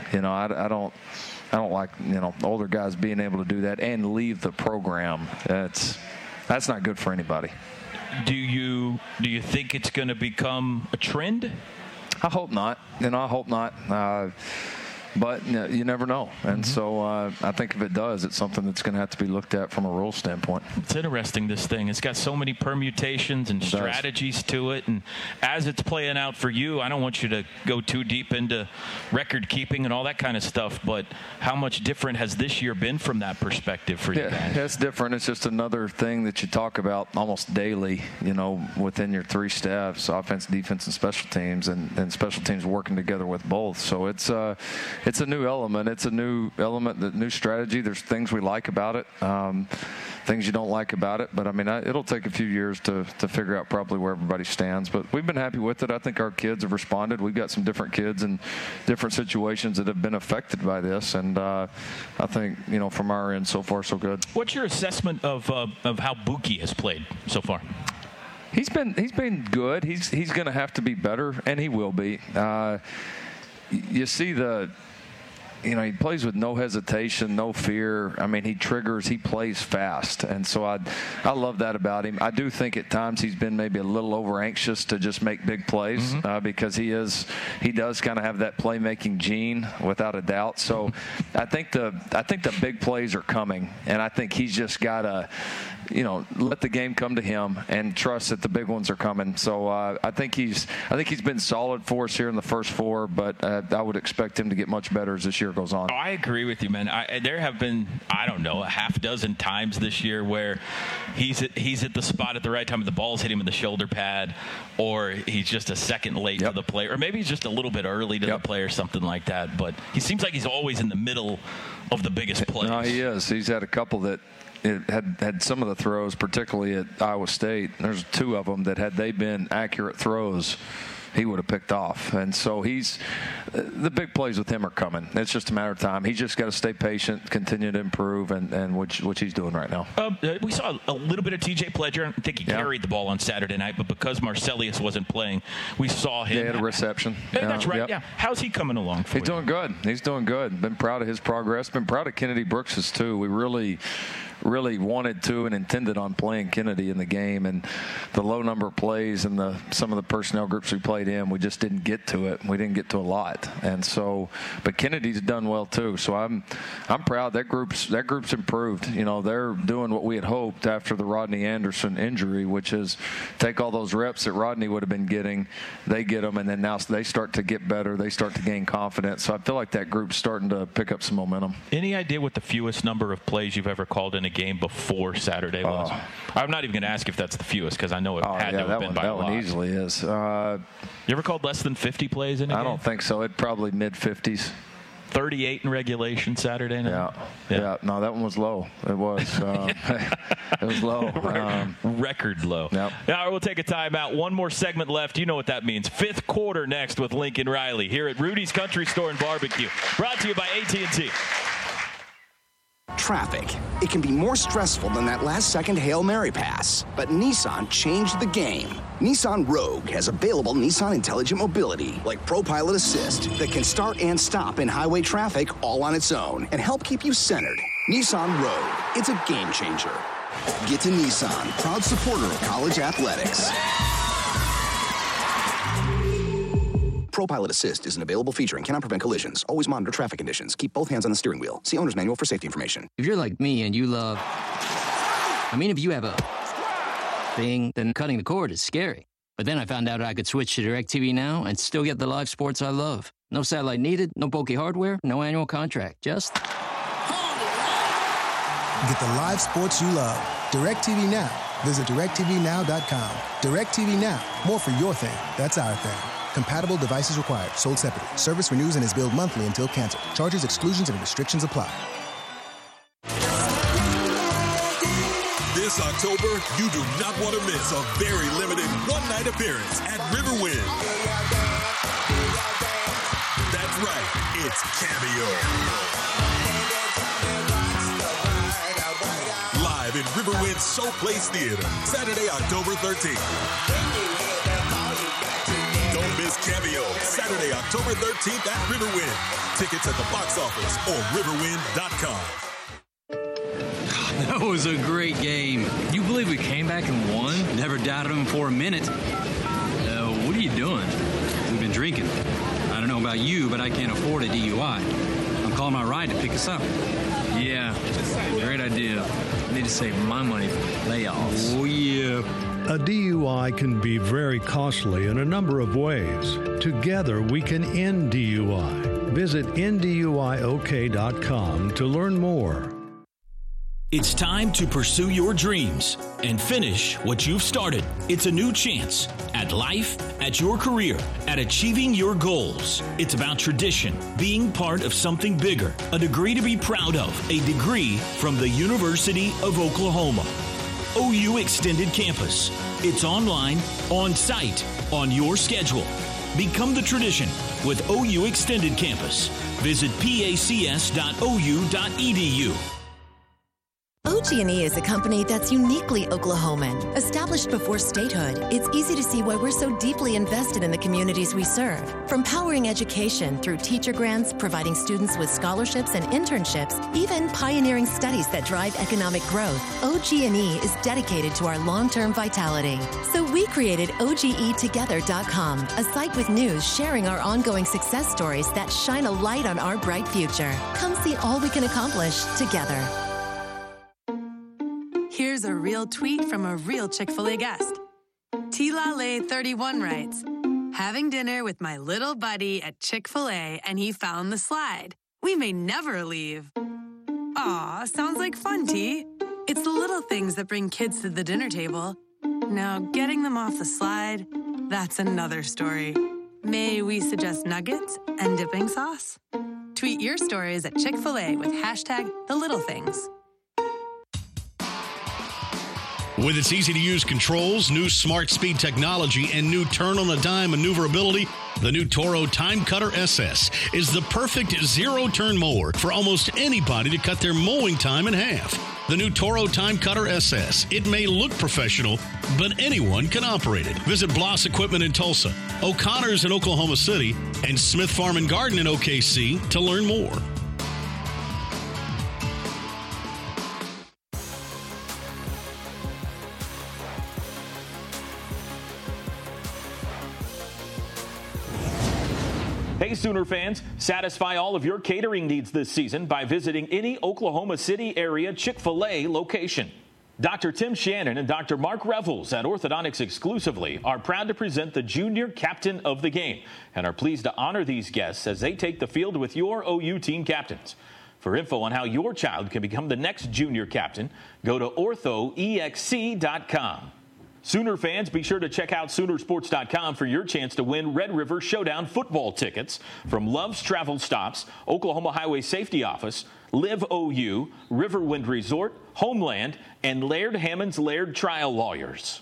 I don't like, older guys being able to do that and leave the program. That's not good for anybody. Do you think it's going to become a trend? I hope not. I hope not. But you never know. And so I think if it does, it's something that's going to have to be looked at from a rule standpoint. It's interesting, this thing. It's got so many permutations and strategies to it. And as it's playing out for you, I don't want you to go too deep into record keeping and all that kind of stuff, but how much different has this year been from that perspective for you guys? Yeah, it's different. It's just another thing that you talk about almost daily, within your 3 staffs, offense, defense, and special teams, and special teams working together with both. So it's a new element. It's a new element, the new strategy. There's things we like about it, things you don't like about it. But, it'll take a few years to figure out probably where everybody stands. But we've been happy with it. I think our kids have responded. We've got some different kids in different situations that have been affected by this. And I think, from our end, so far, so good. What's your assessment of how Buki has played so far? He's been good. He's going to have to be better, and he will be. You see he plays with no hesitation, no fear. He triggers, he plays fast. And so I love that about him. I do think at times he's been maybe a little over anxious to just make big plays because he does kind of have that playmaking gene without a doubt. So I think the big plays are coming, and I think he's just got to let the game come to him and trust that the big ones are coming. So I think he's been solid for us here in the first 4, but I would expect him to get much better as this year goes on. Oh, I agree with you, man. There have been, a half dozen times this year where he's at the spot at the right time, and the ball's hit him in the shoulder pad, or he's just a second late to the play, or maybe he's just a little bit early to the play or something like that. But he seems like he's always in the middle of the biggest plays. No, he is. He's had a couple that had some of the throws, particularly at Iowa State. There's 2 of them that had they been accurate throws, he would have picked off. And so the big plays with him are coming. It's just a matter of time. He's just got to stay patient, continue to improve, and which he's doing right now. We saw a little bit of TJ Pledger. I think he carried the ball on Saturday night, but because Marcelius wasn't playing, we saw him. He had a reception. That's right, yeah. How's he coming along for you? He's doing good. He's doing good. Been proud of his progress. Been proud of Kennedy Brooks's, too. We really wanted to and intended on playing Kennedy in the game, and the low number of plays and some of the personnel groups we played in, we just didn't get to it. We didn't get to a lot, and so, but Kennedy's done well too. So I'm proud that group's improved. They're doing what we had hoped after the Rodney Anderson injury, which is take all those reps that Rodney would have been getting, they get them, and then now they start to get better. They start to gain confidence. So I feel like that group's starting to pick up some momentum. Any idea what the fewest number of plays you've ever called in a game before Saturday was? I'm not even going to ask if that's the fewest because I know it had to have been by a lot. That one easily is. You ever called less than 50 plays in a game? I don't think so. It'd probably mid-50s. 38 in regulation Saturday night? Yeah. No, that one was low. It was. It was low. Record low. Yep. Now we'll take a timeout. One more segment left. You know what that means. 5th quarter next with Lincoln Riley here at Rudy's Country Store and Barbecue. Brought to you by AT&T. Traffic. It can be more stressful than that last-second Hail Mary pass. But Nissan changed the game. Nissan Rogue has available Nissan Intelligent Mobility, like ProPilot Assist, that can start and stop in highway traffic all on its own and help keep you centered. Nissan Rogue. It's a game changer. Get to Nissan, proud supporter of college athletics. ProPilot Assist is an available feature and cannot prevent collisions. Always monitor traffic conditions. Keep both hands on the steering wheel. See owner's manual for safety information. If you're like me and you love... if you have a thing, then cutting the cord is scary. But then I found out I could switch to DirecTV Now and still get the live sports I love. No satellite needed, no bulky hardware, no annual contract. Just... Get the live sports you love. DirecTV Now. Visit DirecTVNow.com. DirecTV Now. More for your thing. That's our thing. Compatible devices required. Sold separately. Service renews and is billed monthly until canceled. Charges, exclusions, and restrictions apply. This October, you do not want to miss a very limited one-night appearance at Riverwind. That's right, it's Cameo. Live in Riverwind Showplace Theater, Saturday, October 13th. Don't miss Cameo, Saturday, October 13th at Riverwind. Tickets at the box office or riverwind.com. That was a great game. You believe we came back and won? Never doubted them for a minute. What are you doing? We've been drinking. I don't know about you, but I can't afford a DUI. I'm calling my ride to pick us up. Yeah, great idea. I need to save my money for layoffs. Oh, yeah. A DUI can be very costly in a number of ways. Together, we can end DUI. Visit NDUIOK.com to learn more. It's time to pursue your dreams and finish what you've started. It's a new chance at life, at your career, at achieving your goals. It's about tradition, being part of something bigger, a degree to be proud of, a degree from the University of Oklahoma. OU Extended Campus. It's online, on-site, on your schedule. Become the tradition with OU Extended Campus. Visit pacs.ou.edu. OG&E is a company that's uniquely Oklahoman. Established before statehood, it's easy to see why we're so deeply invested in the communities we serve. From powering education through teacher grants, providing students with scholarships and internships, even pioneering studies that drive economic growth, OG&E is dedicated to our long-term vitality. So we created OGEtogether.com, a site with news sharing our ongoing success stories that shine a light on our bright future. Come see all we can accomplish together. Here's a real tweet from a real Chick-fil-A guest. T-Lale31 writes, having dinner with my little buddy at Chick-fil-A and he found the slide. We may never leave. Aw, sounds like fun, T. It's the little things that bring kids to the dinner table. Now, getting them off the slide, that's another story. May we suggest nuggets and dipping sauce? Tweet your stories at Chick-fil-A with #TheLittleThings. With its easy-to-use controls, new smart speed technology, and new turn-on-a-dime maneuverability, the new Toro Time Cutter SS is the perfect zero-turn mower for almost anybody to cut their mowing time in half. The new Toro Time Cutter SS. It may look professional, but anyone can operate it. Visit Bloss Equipment in Tulsa, O'Connor's in Oklahoma City, and Smith Farm and Garden in OKC to learn more. Hey, Sooner fans, satisfy all of your catering needs this season by visiting any Oklahoma City area Chick-fil-A location. Dr. Tim Shannon and Dr. Mark Revels at Orthodontics Exclusively are proud to present the Junior Captain of the Game and are pleased to honor these guests as they take the field with your OU team captains. For info on how your child can become the next junior captain, go to orthoexc.com. Sooner fans, be sure to check out Soonersports.com for your chance to win Red River Showdown football tickets from Love's Travel Stops, Oklahoma Highway Safety Office, Live OU, Riverwind Resort, Homeland, and Laird Hammond's Laird Trial Lawyers.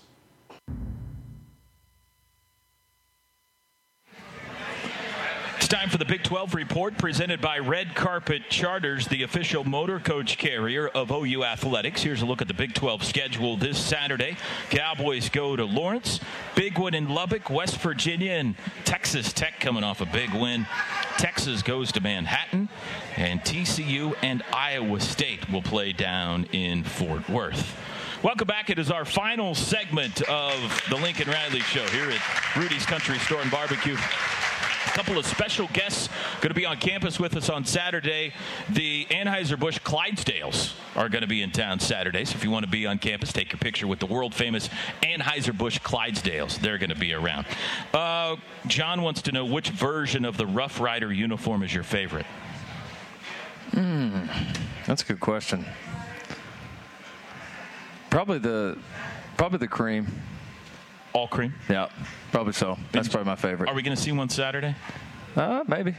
It's time for the Big 12 report presented by Red Carpet Charters, the official motor coach carrier of OU Athletics. Here's a look at the Big 12 schedule this Saturday. Cowboys go to Lawrence, big one in Lubbock, West Virginia, and Texas Tech coming off a big win. Texas goes to Manhattan, and TCU and Iowa State will play down in Fort Worth. Welcome back. It is our final segment of the Lincoln Riley Show here at Rudy's Country Store and Barbecue. couple of special guests going to be on campus with us on Saturday. The Anheuser-Busch Clydesdales are going to be in town Saturday. So if you want to be on campus, take your picture with the world-famous Anheuser-Busch Clydesdales. They're going to be around. John wants to know which version of the Rough Rider uniform is your favorite? That's a good question. Probably the cream. All cream? Yeah, probably so. That's probably my favorite. Are we going to see one Saturday? Maybe.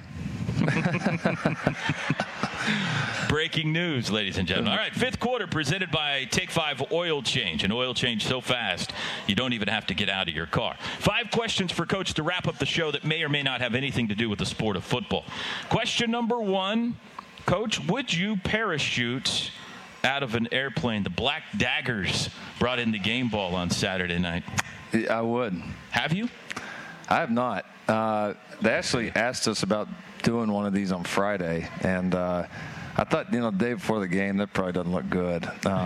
Breaking news, ladies and gentlemen. All right, fifth quarter presented by Take 5 Oil Change. An oil change so fast, you don't even have to get out of your car. 5 questions for Coach to wrap up the show that may or may not have anything to do with the sport of football. Question number 1, Coach, would you parachute out of an airplane? The Black Daggers brought in the game ball on Saturday night. I would. Have you? I have not. They actually asked us about doing one of these on Friday, and I thought, the day before the game, that probably doesn't look good.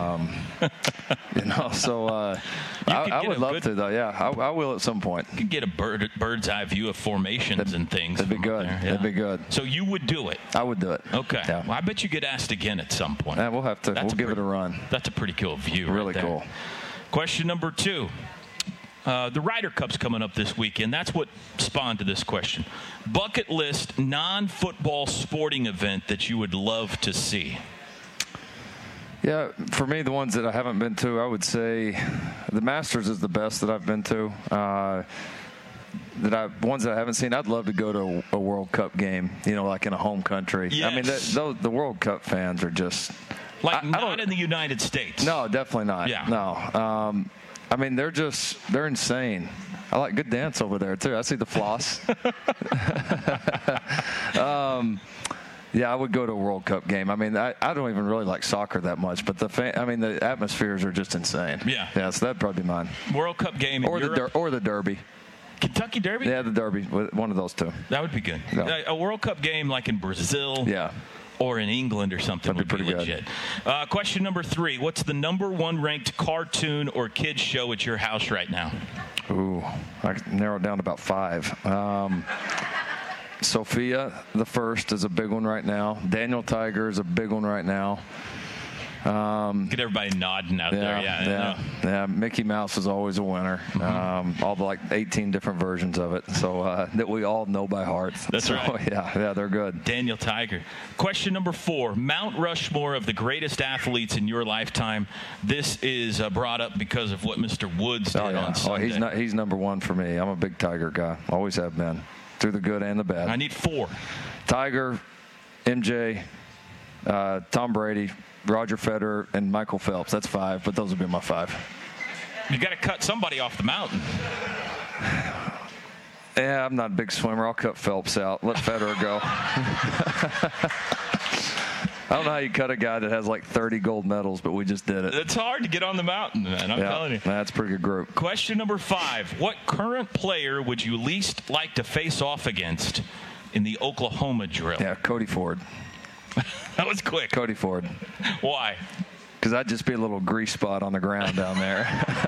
So I would love to, though. Yeah, I will at some point. You could get a bird's eye view of formations and things. That'd be good. Yeah. That'd be good. So you would do it? I would do it. Okay. Yeah. Well, I bet you get asked again at some point. Yeah, we'll have to. We'll give it a run. That's a pretty cool view. Really right there. cool. Question number 2. The Ryder Cup's coming up this weekend. That's what spawned to this question. Bucket list non-football sporting event that you would love to see. Yeah, for me, the ones that I haven't been to, I would say the Masters is the best that I've been to. Ones that I haven't seen, I'd love to go to a World Cup game, like in a home country. Yes. I mean, the World Cup fans are just... not in the United States. No, definitely not. Yeah. No. I mean, they're insane. I like good dance over there, too. I see the floss. Yeah, I would go to a World Cup game. I mean, I don't even really like soccer that much, but the atmospheres are just insane. Yeah. Yeah, so that'd probably be mine. World Cup game in Europe. Or the Derby. Kentucky Derby? Yeah, the Derby. One of those two. That would be good. Yeah. A World Cup game like in Brazil. Yeah. Or in England or something would be pretty legit. Question number 3. What's the number 1 ranked cartoon or kids show at your house right now? Ooh, I narrowed down to about 5. Sophia the First is a big one right now. Daniel Tiger is a big one right now. Get everybody nodding out there. Yeah. Mickey Mouse is always a winner. Mm-hmm. All the 18 different versions of it, so that we all know by heart. That's right. Yeah, they're good. Daniel Tiger. Question number 4: Mount Rushmore of the greatest athletes in your lifetime. This is brought up because of what Mr. Woods did on Sunday. He's number 1 for me. I'm a big Tiger guy. Always have been, through the good and the bad. I need 4. Tiger, MJ, Tom Brady, Roger Federer, and Michael Phelps. That's 5, but those would be my 5. You got to cut somebody off the mountain. Yeah, I'm not a big swimmer. I'll cut Phelps out. Let Federer go. I don't know how you cut a guy that has 30 gold medals, but we just did it. It's hard to get on the mountain, man. I'm telling you. That's a pretty good group. Question number 5. What current player would you least like to face off against in the Oklahoma drill? Yeah, Cody Ford. That was quick. Cody Ford. Why? Because I'd just be a little grease spot on the ground down there.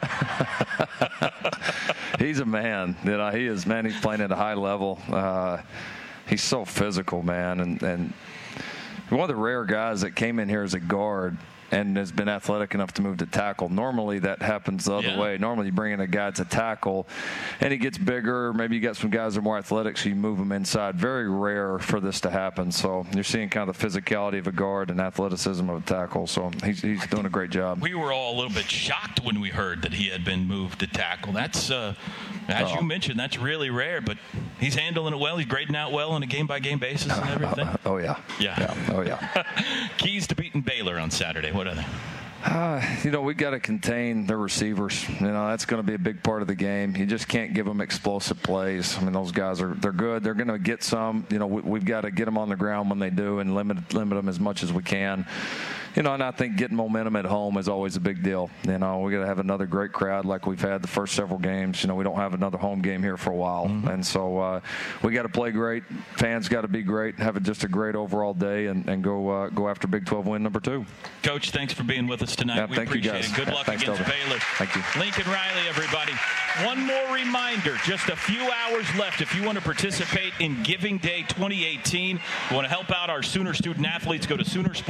He's a man. He is, man. He's playing at a high level. He's so physical, man. And one of the rare guys that came in here as a guard and has been athletic enough to move to tackle. Normally that happens the other way. Normally you bring in a guy to tackle and he gets bigger. Maybe you got some guys that are more athletic, so you move them inside. Very rare for this to happen. So you're seeing kind of the physicality of a guard and athleticism of a tackle. So he's doing a great job. We were all a little bit shocked when we heard that he had been moved to tackle. That's, as you mentioned, that's really rare, but he's handling it well. He's grading out well on a game-by-game basis and everything. Oh, yeah. Yeah. Oh, yeah. Keys to beating Baylor on Saturday. What are they? We got to contain the receivers. That's going to be a big part of the game. You just can't give them explosive plays. I mean, those guys they're good. They're going to get some. We've got to get them on the ground when they do and limit them as much as we can. and I think getting momentum at home is always a big deal. We got to have another great crowd like we've had the first several games. We don't have another home game here for a while. And so we got to play great. Fans got to be great, have just a great overall day, and go after Big 12 win number 2. Coach, thanks for being with us tonight. Yeah, we thank appreciate you guys. it. Good luck Thanks, against Toby. Baylor. Thank you. Lincoln Riley, everybody. One more reminder, just a few hours left. If you want to participate in Giving Day 2018, you want to help out our Sooner student athletes, go to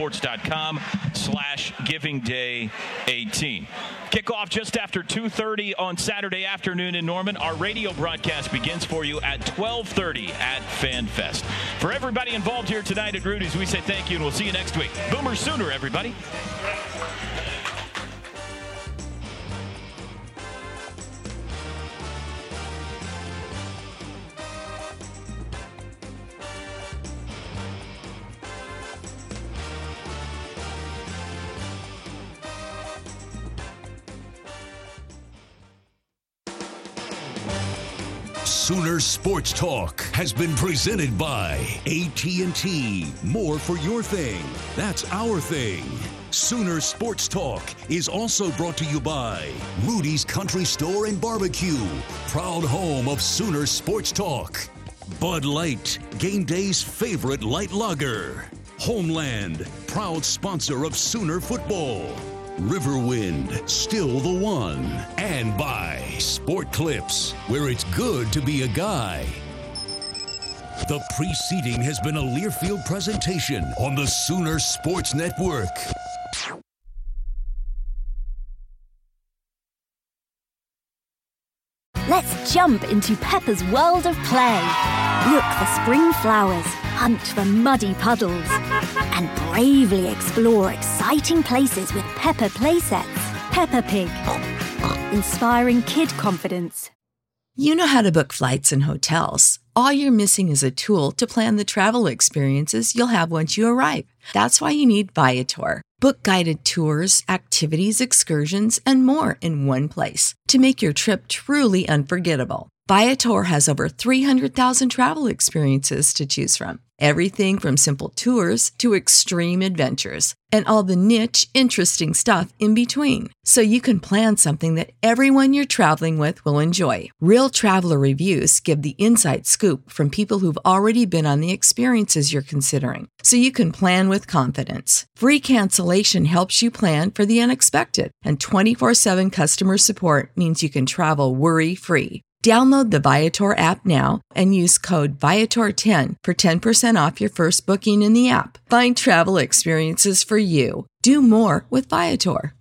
Soonersports.com/GivingDay18. Kickoff just after 2:30 on Saturday afternoon in Norman. Our radio broadcast begins for you at 12:30 at FanFest. For everybody involved here tonight at Rudy's, we say thank you, and we'll see you next week. Boomer Sooner, everybody. Sooner Sports Talk has been presented by AT&T. More for your thing. That's our thing. Sooner Sports Talk is also brought to you by Rudy's Country Store and Barbecue, proud home of Sooner Sports Talk. Bud Light, game day's favorite light lager. Homeland, proud sponsor of Sooner football. Riverwind, still the one. And by Sport Clips, where it's good to be a guy. The preceding has been a Learfield presentation on the Sooner Sports Network. Let's jump into Peppa's world of play. Look for spring flowers, hunt for muddy puddles, and bravely explore exciting places with Peppa playsets. Peppa Pig, inspiring kid confidence. You know how to book flights and hotels. All you're missing is a tool to plan the travel experiences you'll have once you arrive. That's why you need Viator. Book guided tours, activities, excursions, and more in one place to make your trip truly unforgettable. Viator has over 300,000 travel experiences to choose from. Everything from simple tours to extreme adventures and all the niche, interesting stuff in between. So you can plan something that everyone you're traveling with will enjoy. Real traveler reviews give the inside scoop from people who've already been on the experiences you're considering. So you can plan with confidence. Free cancellation helps you plan for the unexpected. And 24/7 customer support means you can travel worry-free. Download the Viator app now and use code Viator10 for 10% off your first booking in the app. Find travel experiences for you. Do more with Viator.